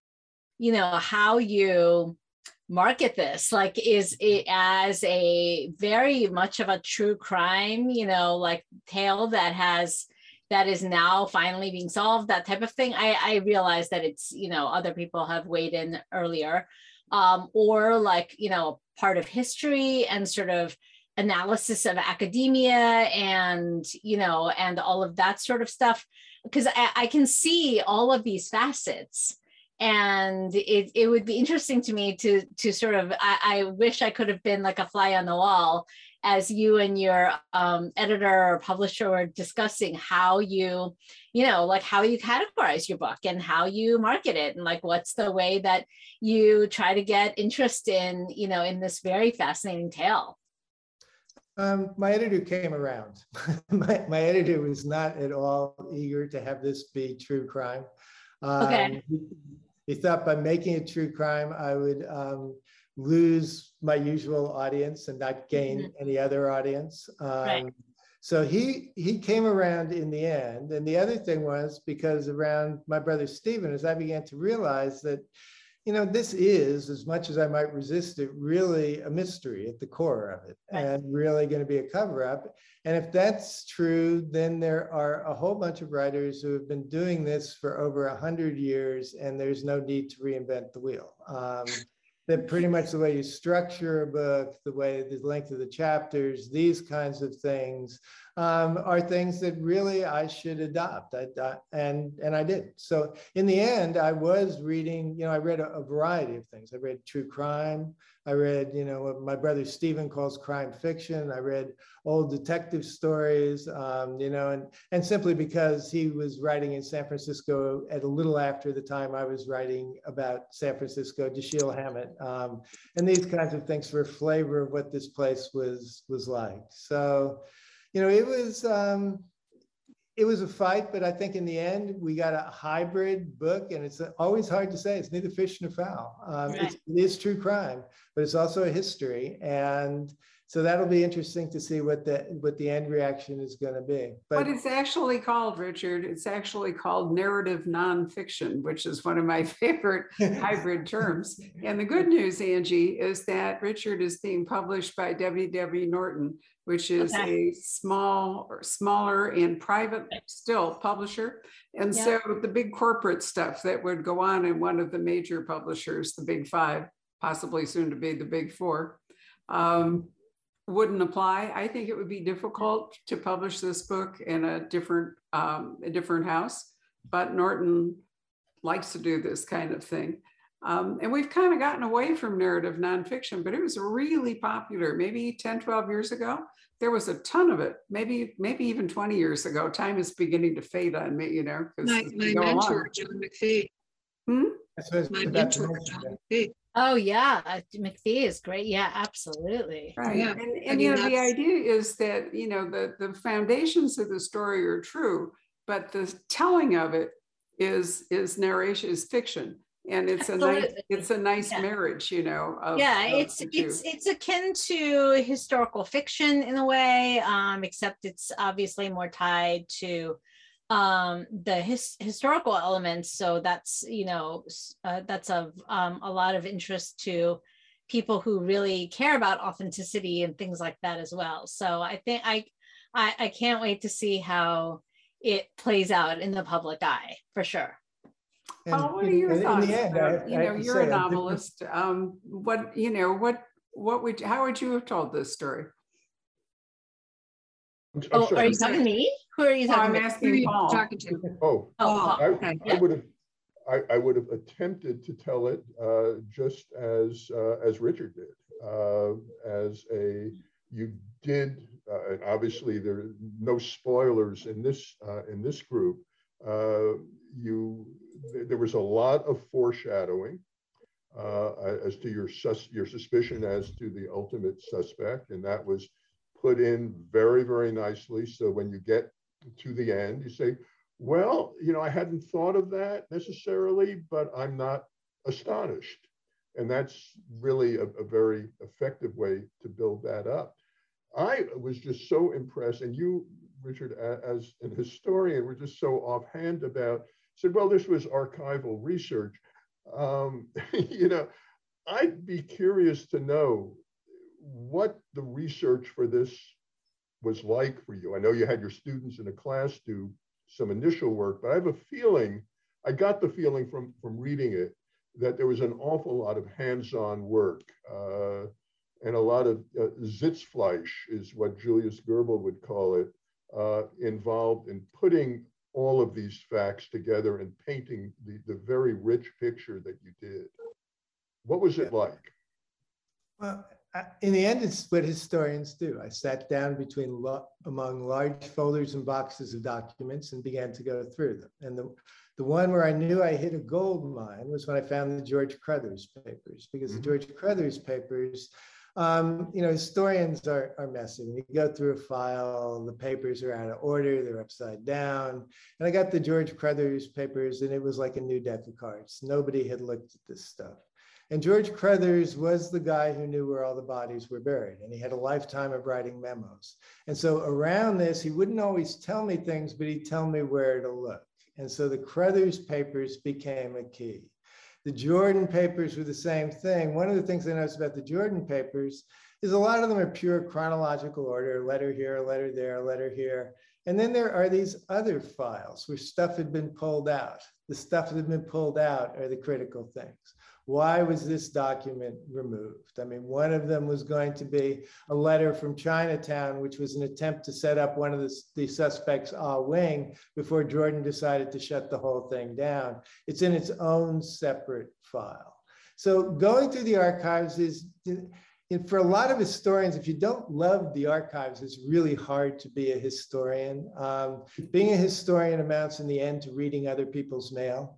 how you market this? Like, is it as a very much of a true crime, like tale that is now finally being solved, that type of thing? I realize that it's, other people have weighed in earlier, or like, part of history and sort of analysis of academia and, and all of that sort of stuff. Because I can see all of these facets. And it would be interesting to me to sort of, I wish I could have been like a fly on the wall as you and your editor or publisher were discussing how you, like how you categorize your book and how you market it, and like what's the way that you try to get interest in, in this very fascinating tale. My editor came around. my editor was not at all eager to have this be true crime. Okay. He thought by making it true crime, I would lose my usual audience and not gain any other audience. Right. So he came around in the end. And the other thing was because around my brother Stephen, as I began to realize that, this is, as much as I might resist it, really a mystery at the core of it, and really going to be a cover-up. And if that's true, then there are a whole bunch of writers who have been doing this for over 100 years, and there's no need to reinvent the wheel. That pretty much the way you structure a book, the length of the chapters, these kinds of things are things that really I should adopt. And I did. So in the end, I was reading, I read a variety of things. I read true crime. I read, what my brother Stephen calls crime fiction. I read old detective stories, and simply because he was writing in San Francisco at a little after the time I was writing about San Francisco, Dashiell Hammett, and these kinds of things for a flavor of what this place was like. So, it was a fight, but I think in the end we got a hybrid book, and it's always hard to say. It's neither fish nor fowl. It is true crime, but it's also a history, and so that'll be interesting to see what the end reaction is going to be. But it's actually called, Richard, it's actually called narrative nonfiction, which is one of my favorite hybrid terms. And the good news, Angie, is that Richard is being published by W.W. Norton, which is a smaller and private still publisher. And so the big corporate stuff that would go on in one of the major publishers, the Big Five, possibly soon to be the Big Four, wouldn't apply. I think it would be difficult to publish this book in a different house, but Norton likes to do this kind of thing. And we've kind of gotten away from narrative nonfiction, but it was really popular. Maybe 10, 12 years ago, there was a ton of it. Maybe even 20 years ago. Time is beginning to fade on me, because my mentor, John McPhee. My mentor, John McPhee. Oh yeah, McPhee is great. Yeah, absolutely. Right. Yeah. And the idea is that, the foundations of the story are true, but the telling of it is narration, is fiction. And it's a nice marriage, it's akin to historical fiction in a way, except it's obviously more tied to the historical elements. So that's, that's of a lot of interest to people who really care about authenticity and things like that as well. So I think I can't wait to see how it plays out in the public eye, for sure. Paul, what are your thoughts? You're a novelist. How would you have told this story? Are you talking to me? Who are you talking to? I'm asking Paul. Talking to? Paul. I would have attempted to tell it just as Richard did. You did, and obviously there are no spoilers in this group. There was a lot of foreshadowing. as to your suspicion as to the ultimate suspect, and that was put in very, very nicely. So when you get to the end, you say, well, you know, I hadn't thought of that necessarily, but I'm not astonished. And that's really a very effective way to build that up. I was just so impressed, and you, Richard, as an historian, were just so offhand about, said, well, this was archival research. You know, I'd be curious to know what the research for this was like for you. I know you had your students in a class do some initial work, but I have a feeling, I got the feeling from reading it, that there was an awful lot of hands-on work and a lot of Sitzfleisch is what Julius Goebbels would call it, involved in putting all of these facts together and painting the very rich picture that you did. What was it like? Well, in the end, it's what historians do. I sat down among large folders and boxes of documents and began to go through them. And the one where I knew I hit a gold mine was when I found the George Crothers papers, because the George Crothers papers, you know, historians are messy. When you go through a file, the papers are out of order, they're upside down. And I got the George Crothers papers, and it was like a new deck of cards. Nobody had looked at this stuff. And George Crothers was the guy who knew where all the bodies were buried, and he had a lifetime of writing memos. And so around this, he wouldn't always tell me things, but he'd tell me where to look. And so the Crothers papers became a key. The Jordan papers were the same thing. One of the things I noticed about the Jordan papers is a lot of them are pure chronological order, a letter here, a letter there, a letter here. And then there are these other files where stuff had been pulled out. The stuff that had been pulled out are the critical things. Why was this document removed? I mean, one of them was going to be a letter from Chinatown, which was an attempt to set up one of the suspects' wing before Jordan decided to shut the whole thing down. It's in its own separate file. So going through the archives is, for a lot of historians, if you don't love the archives, it's really hard to be a historian. Being a historian amounts in the end to reading other people's mail.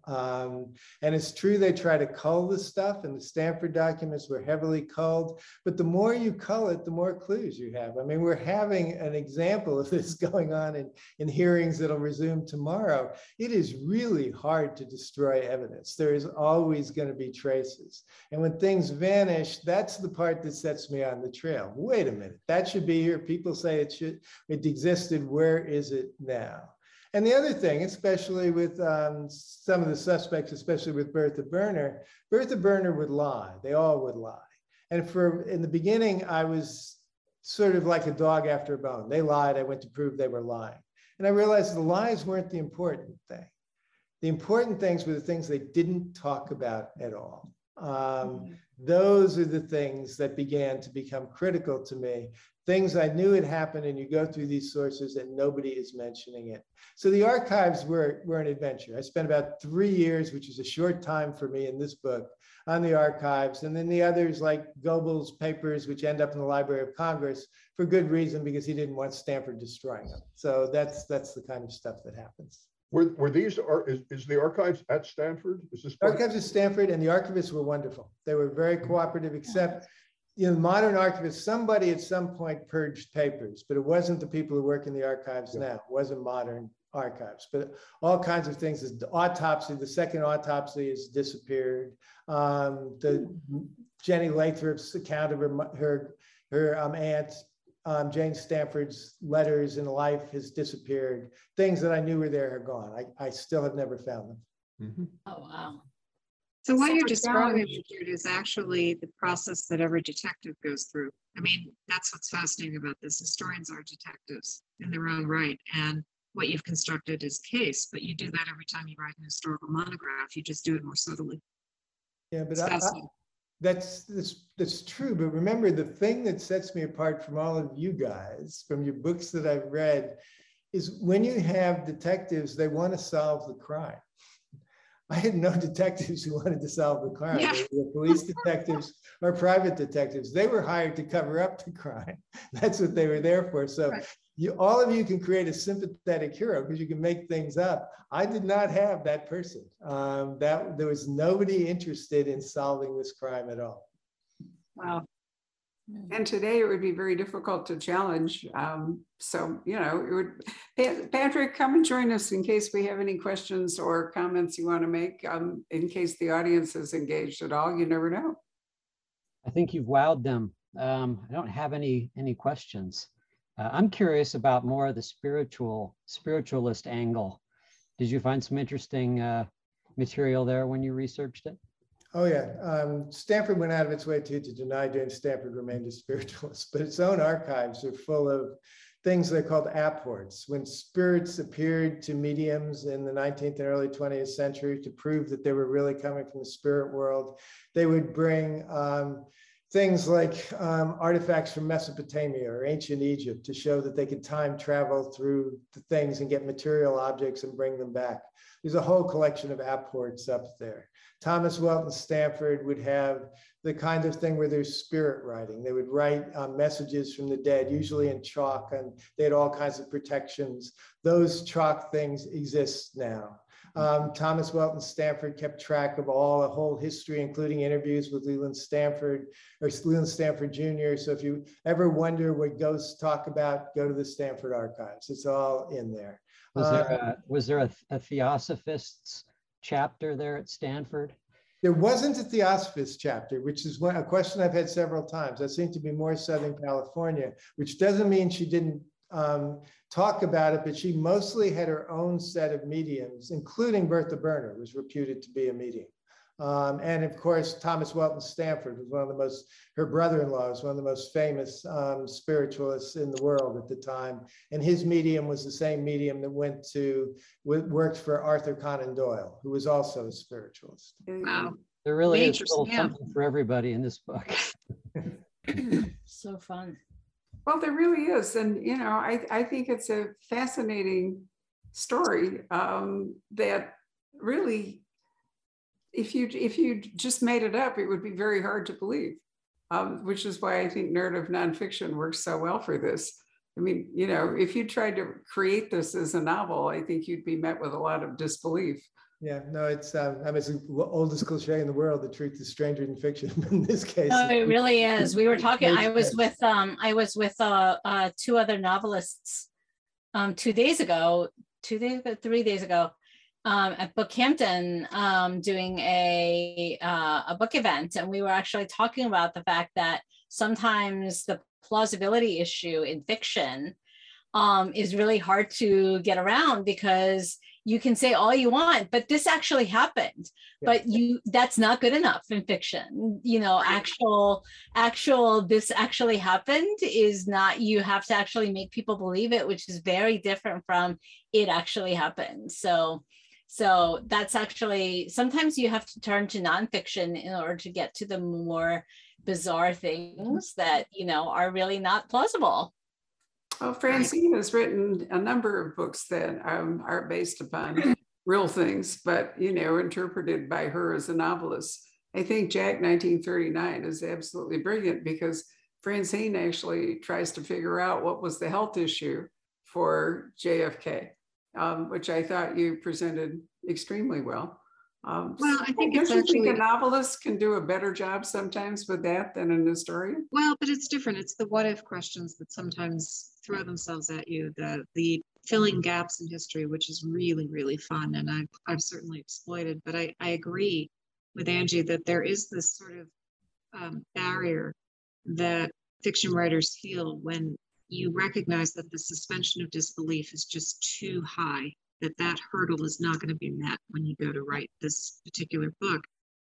And it's true they try to cull the stuff, and the Stanford documents were heavily culled. But the more you cull it, the more clues you have. I mean, we're having an example of this going on in hearings that'll resume tomorrow. It is really hard to destroy evidence. There is always going to be traces. And when things vanish, that's the part that sets me on the trail. Wait a minute, that should be here. People say it existed. Where is it now? And the other thing, especially with some of the suspects, especially with Bertha Berner would lie. They all would lie. And in the beginning, I was sort of like a dog after a bone. They lied. I went to prove they were lying. And I realized the lies weren't the important thing. The important things were the things they didn't talk about at all. Those are the things that began to become critical to me. Things I knew had happened, and you go through these sources and nobody is mentioning it. So the archives were an adventure. I spent about 3 years, which is a short time for me in this book, on the archives. And then the others, like Goebbels' papers, which end up in the Library of Congress for good reason, because he didn't want Stanford destroying them. So that's the kind of stuff that happens. Were these, is the archives at Stanford? Is this archives at Stanford, and the archivists were wonderful. They were very cooperative, except, you know, modern archivists, somebody at some point purged papers, but it wasn't the people who work in the archives now. It wasn't modern archives, but all kinds of things. The autopsy, the second autopsy has disappeared. The Jenny Lathrop's account of her aunt, Jane Stanford's letters in life has disappeared. Things that I knew were there are gone. I still have never found them. Oh, wow. So what you're describing, Richard, is actually the process that every detective goes through. I mean, that's what's fascinating about this. Historians are detectives in their own right. And what you've constructed is case, but you do that every time you write an historical monograph. You just do it more subtly. Yeah, but that's true. But remember, the thing that sets me apart from all of you guys, from your books that I've read, is when you have detectives, they want to solve the crime. I had no detectives who wanted to solve the crime. Yeah. They were police detectives or private detectives. They were hired to cover up the crime. That's what they were there for. So all of you can create a sympathetic hero because you can make things up. I did not have that person. There was nobody interested in solving this crime at all. Wow. And today it would be very difficult to challenge. So, you know, it would, Patrick, come and join us in case we have any questions or comments you want to make, in case the audience is engaged at all. You never know. I think you've wowed them. I don't have any questions. I'm curious about more of the spiritualist angle. Did you find some interesting material there when you researched it? Oh yeah, Stanford went out of its way to deny Jane Stanford remained a spiritualist, but its own archives are full of things they're called apports. When spirits appeared to mediums in the 19th and early 20th century to prove that they were really coming from the spirit world, they would bring things like artifacts from Mesopotamia or ancient Egypt to show that they could time travel through the things and get material objects and bring them back. There's a whole collection of apports up there. Thomas Welton Stanford would have the kind of thing where there's spirit writing. They would write messages from the dead, usually in chalk, and they had all kinds of protections. Those chalk things exist now. Thomas Welton Stanford kept track of a whole history, including interviews with Leland Stanford or Leland Stanford Jr. So if you ever wonder what ghosts talk about, go to the Stanford archives. It's all in there. Was there a Theosophists chapter there at Stanford? There wasn't a Theosophist chapter, which is a question I've had several times. That seemed to be more Southern California, which doesn't mean she didn't talk about it, but she mostly had her own set of mediums, including Bertha Berner, was reputed to be a medium. And of course, Thomas Welton Stanford was one of the most, her brother-in-law was one of the most famous spiritualists in the world at the time. And his medium was the same medium that worked for Arthur Conan Doyle, who was also a spiritualist. Wow. There really is Interesting, yeah. something for everybody in this book. So fun. Well, there really is. And, you know, I think it's a fascinating story that really, if you just made it up, it would be very hard to believe, which is why I think narrative nonfiction works so well for this. I mean, you know, if you tried to create this as a novel, I think you'd be met with a lot of disbelief. Yeah, no, it's I mean, it's the oldest cliche in the world. The truth is stranger than fiction. In this case, No, it really is. We were talking. I was with two other novelists 3 days ago at Bookhampton, doing a book event, and we were actually talking about the fact that sometimes the plausibility issue in fiction is really hard to get around, because you can say all you want, but this actually happened. Yeah. But that's not good enough in fiction. You know, actual this actually happened is not, you have to actually make people believe it, which is very different from it actually happened. So that's actually, sometimes you have to turn to nonfiction in order to get to the more bizarre things that, you know, are really not plausible. Well, Francine has written a number of books that are based upon real things, but, you know, interpreted by her as a novelist. I think Jack 1939 is absolutely brilliant, because Francine actually tries to figure out what was the health issue for JFK, which I thought you presented extremely well. Well, I think it's actually, a novelist can do a better job sometimes with that than an historian. Well, but it's different. It's the what if questions that sometimes throw themselves at you, the filling gaps in history, which is really, really fun. And I've certainly exploited, but I agree with Angie that there is this sort of barrier that fiction writers feel when you recognize that the suspension of disbelief is just too high, that hurdle is not going to be met when you go to write this particular book.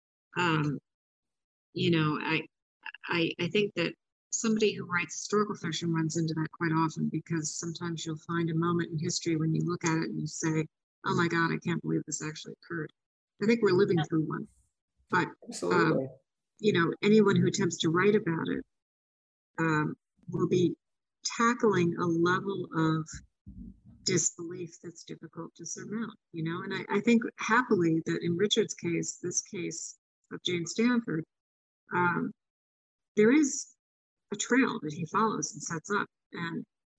You know, I think that somebody who writes historical fiction runs into that quite often, because sometimes you'll find a moment in history when you look at it and you say, oh my God, I can't believe this actually occurred. I think we're living through one. But, you know, anyone who attempts to write about it will be tackling a level of disbelief that's difficult to surmount, you know. And I think happily that in Richard's case, this case of Jane Stanford, there is a trail that he follows and sets up, and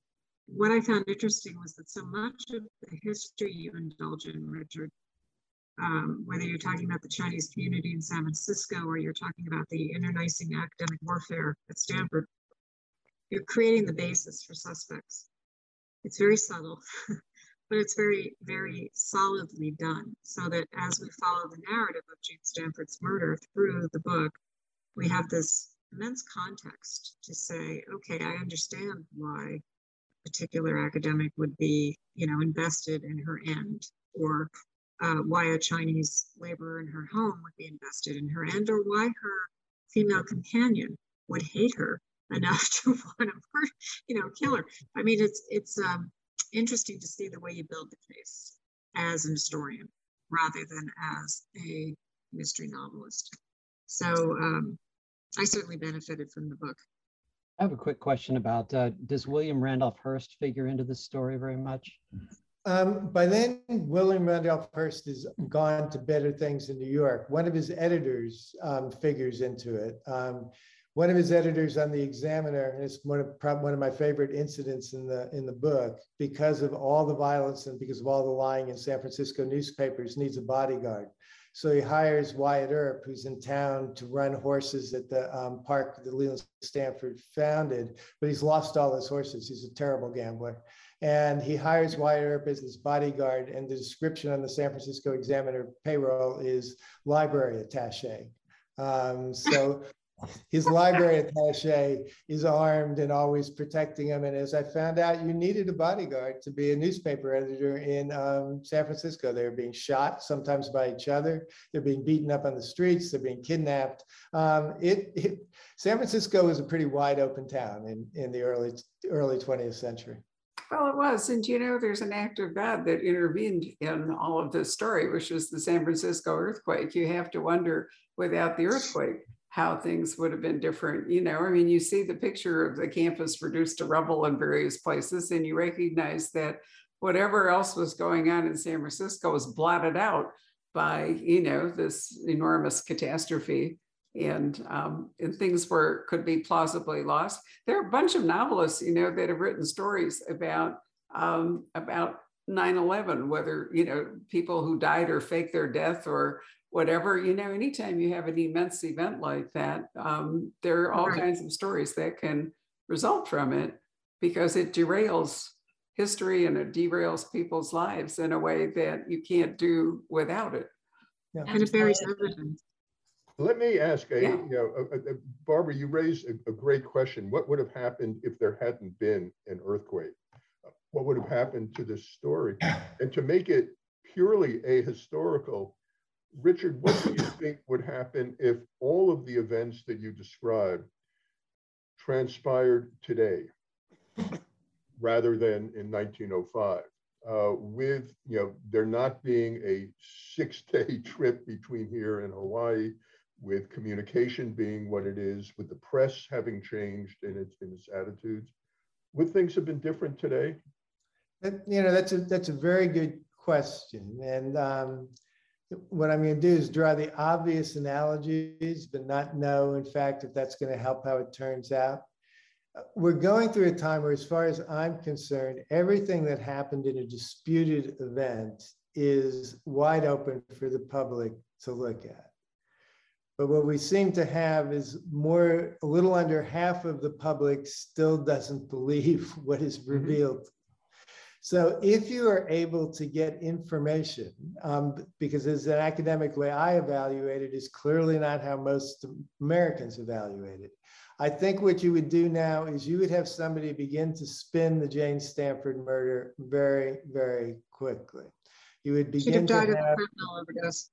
what I found interesting was that so much of the history you indulge in, Richard, whether you're talking about the Chinese community in San Francisco or you're talking about the internecine academic warfare at Stanford, you're creating the basis for suspects. It's very subtle, but it's very, very solidly done, so that as we follow the narrative of Jane Stanford's murder through the book, we have this immense context to say, okay, I understand why a particular academic would be, invested in her end, or why a Chinese laborer in her home would be invested in her end, or why her female companion would hate her enough to want to, kill her. I mean, it's interesting to see the way you build the case as an historian rather than as a mystery novelist. So I certainly benefited from the book. I have a quick question about, does William Randolph Hearst figure into the story very much? By then, William Randolph Hearst has gone to better things in New York. One of his editors figures into it. One of his editors on the Examiner, and it's one of my favorite incidents in the book, because of all the violence and because of all the lying in San Francisco newspapers, needs a bodyguard. So he hires Wyatt Earp, who's in town to run horses at the park that Leland Stanford founded, but he's lost all his horses. He's a terrible gambler. And he hires Wyatt Earp as his bodyguard, and the description on the San Francisco Examiner payroll is library attaché. So his library attaché is armed and always protecting him. And as I found out, you needed a bodyguard to be a newspaper editor in San Francisco. They were being shot, sometimes by each other. They're being beaten up on the streets. They're being kidnapped. San Francisco was a pretty wide open town in the early 20th century. Well, it was. And, there's an act of God that intervened in all of this story, which was the San Francisco earthquake. You have to wonder, without the earthquake, how things would have been different. You see the picture of the campus reduced to rubble in various places, and you recognize that whatever else was going on in San Francisco was blotted out by, this enormous catastrophe. And things could be plausibly lost. There are a bunch of novelists, that have written stories about 9/11, whether, people who died or faked their death or whatever. Anytime you have an immense event like that, there are all kinds of stories that can result from it, because it derails history and it derails people's lives in a way that you can't do without it. Yeah. And it bears evidence. Let me ask, Barbara, you raised a great question. What would have happened if there hadn't been an earthquake? What would have happened to this story? And to make it purely ahistorical, Richard, what do you think would happen if all of the events that you described transpired today rather than in 1905? With there not being a 6-day trip between here and Hawaii, with communication being what it is, with the press having changed in its attitudes, would things have been different today? That's a very good question. And what I'm going to do is draw the obvious analogies, but not know, in fact, if that's going to help how it turns out. We're going through a time where, as far as I'm concerned, everything that happened in a disputed event is wide open for the public to look at. But what we seem to have is a little under half of the public still doesn't believe what is revealed. So if you are able to get information, because as an academic way I evaluate it is clearly not how most Americans evaluate it. I think what you would do now is you would have somebody begin to spin the Jane Stanford murder very, very quickly. You would begin She'd have died to have... of fentanyl overdose.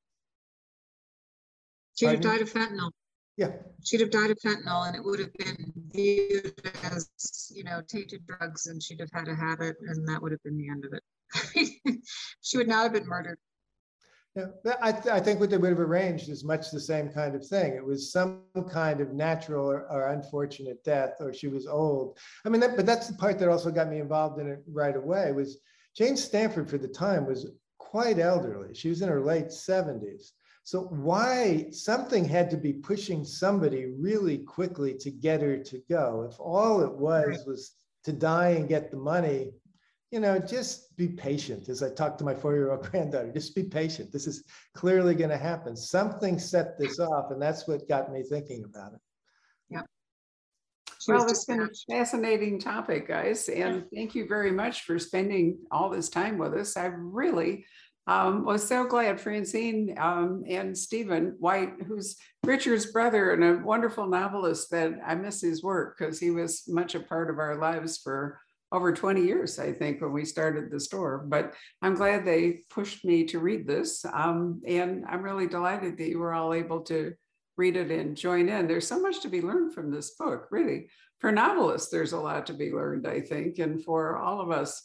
She'd have died of fentanyl. Yeah. She'd have died of fentanyl, and it would have been viewed as, tainted drugs, and she'd have had to have it, and that would have been the end of it. She would not have been murdered. Yeah, I think what they would have arranged is much the same kind of thing. It was some kind of natural or unfortunate death, or she was old. But that's the part that also got me involved in it right away. Was Jane Stanford for the time was quite elderly. She was in her late 70s. So why something had to be pushing somebody really quickly to get her to go? If all it was to die and get the money, just be patient. As I talk to my 4-year-old granddaughter, just be patient. This is clearly going to happen. Something set this off, and that's what got me thinking about it. Yep. Well, it's been a fascinating topic, guys, and thank you very much for spending all this time with us. I really was so glad Francine and Stephen White, who's Richard's brother and a wonderful novelist, that I miss his work because he was much a part of our lives for over 20 years, I think, when we started the store. But I'm glad they pushed me to read this. And I'm really delighted that you were all able to read it and join in. There's so much to be learned from this book, really. For novelists, there's a lot to be learned, I think. And for all of us,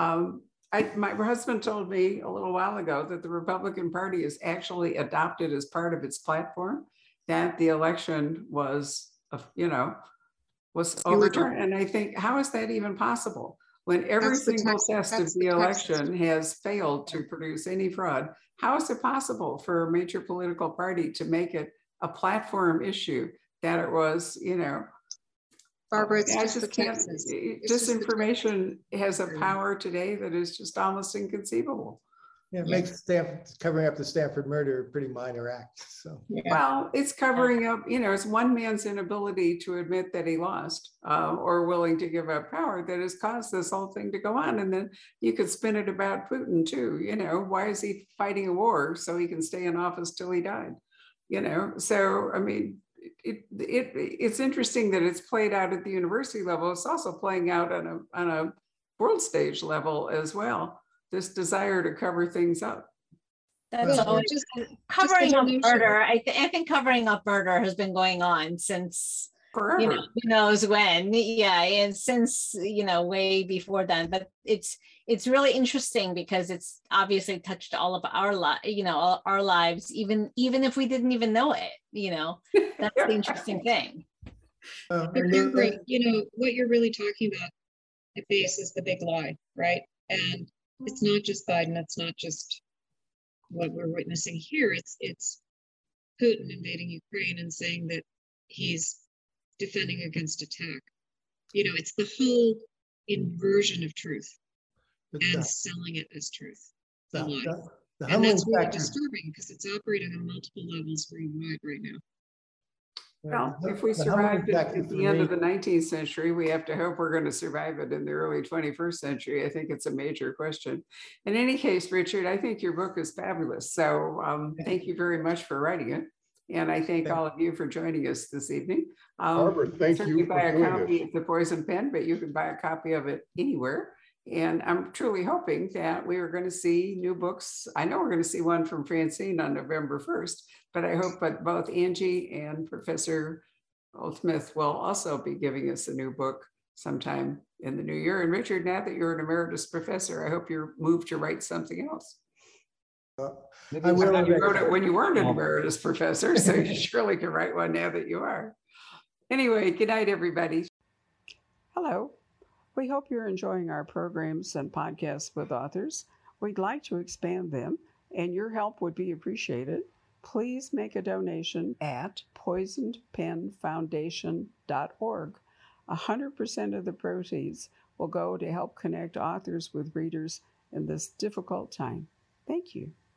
my husband told me a little while ago that the Republican Party has actually adopted as part of its platform that the election was overturned. And I think, how is that even possible? When every single test of the election has failed to produce any fraud, how is it possible for a major political party to make it a platform issue that it was, Barbara, it's I just the just can't, Texas. disinformation has a power today that is just almost inconceivable. Yeah, it makes covering up the Stanford murder a pretty minor act. So, well, it's covering up, it's one man's inability to admit that he lost or willing to give up power that has caused this whole thing to go on. And then you could spin it about Putin too. Why is he fighting a war so he can stay in office till he died? So I mean, it's interesting that it's played out at the university level. It's also playing out on a world stage level as well. This desire to cover things up. That's always just covering up murder. I think covering up murder has been going on since forever. Who knows when? Yeah, and since way before then. But it's really interesting because it's obviously touched all of our our lives, even if we didn't even know it. That's the interesting thing. But Barbara, what you're really talking about at base is the big lie, right? And it's not just Biden. It's not just what we're witnessing here. It's Putin invading Ukraine and saying that he's defending against attack. It's the whole inversion of truth and selling it as truth. The lie. And that's really disturbing because it's operating on multiple levels worldwide right now. Well, if we survived at the end of the 19th century, we have to hope we're going to survive it in the early 21st century. I think it's a major question. In any case, Richard, I think your book is fabulous. So thank you very much for writing it. And I thank all of you for joining us this evening. Barbara, thank you for buy a doing copy this. of The Poison Pen, but you can buy a copy of it anywhere. And I'm truly hoping that we are going to see new books. I know we're going to see one from Francine on November 1st, but I hope that both Angie and Professor Goldsmith will also be giving us a new book sometime in the new year. And Richard, now that you're an emeritus professor, I hope you're moved to write something else. I will. You wrote it when you weren't an emeritus professor, so you surely can write one now that you are. Anyway, good night, everybody. Hello. We hope you're enjoying our programs and podcasts with authors. We'd like to expand them, and your help would be appreciated. Please make a donation at poisonedpenfoundation.org. 100% of the proceeds will go to help connect authors with readers in this difficult time. Thank you.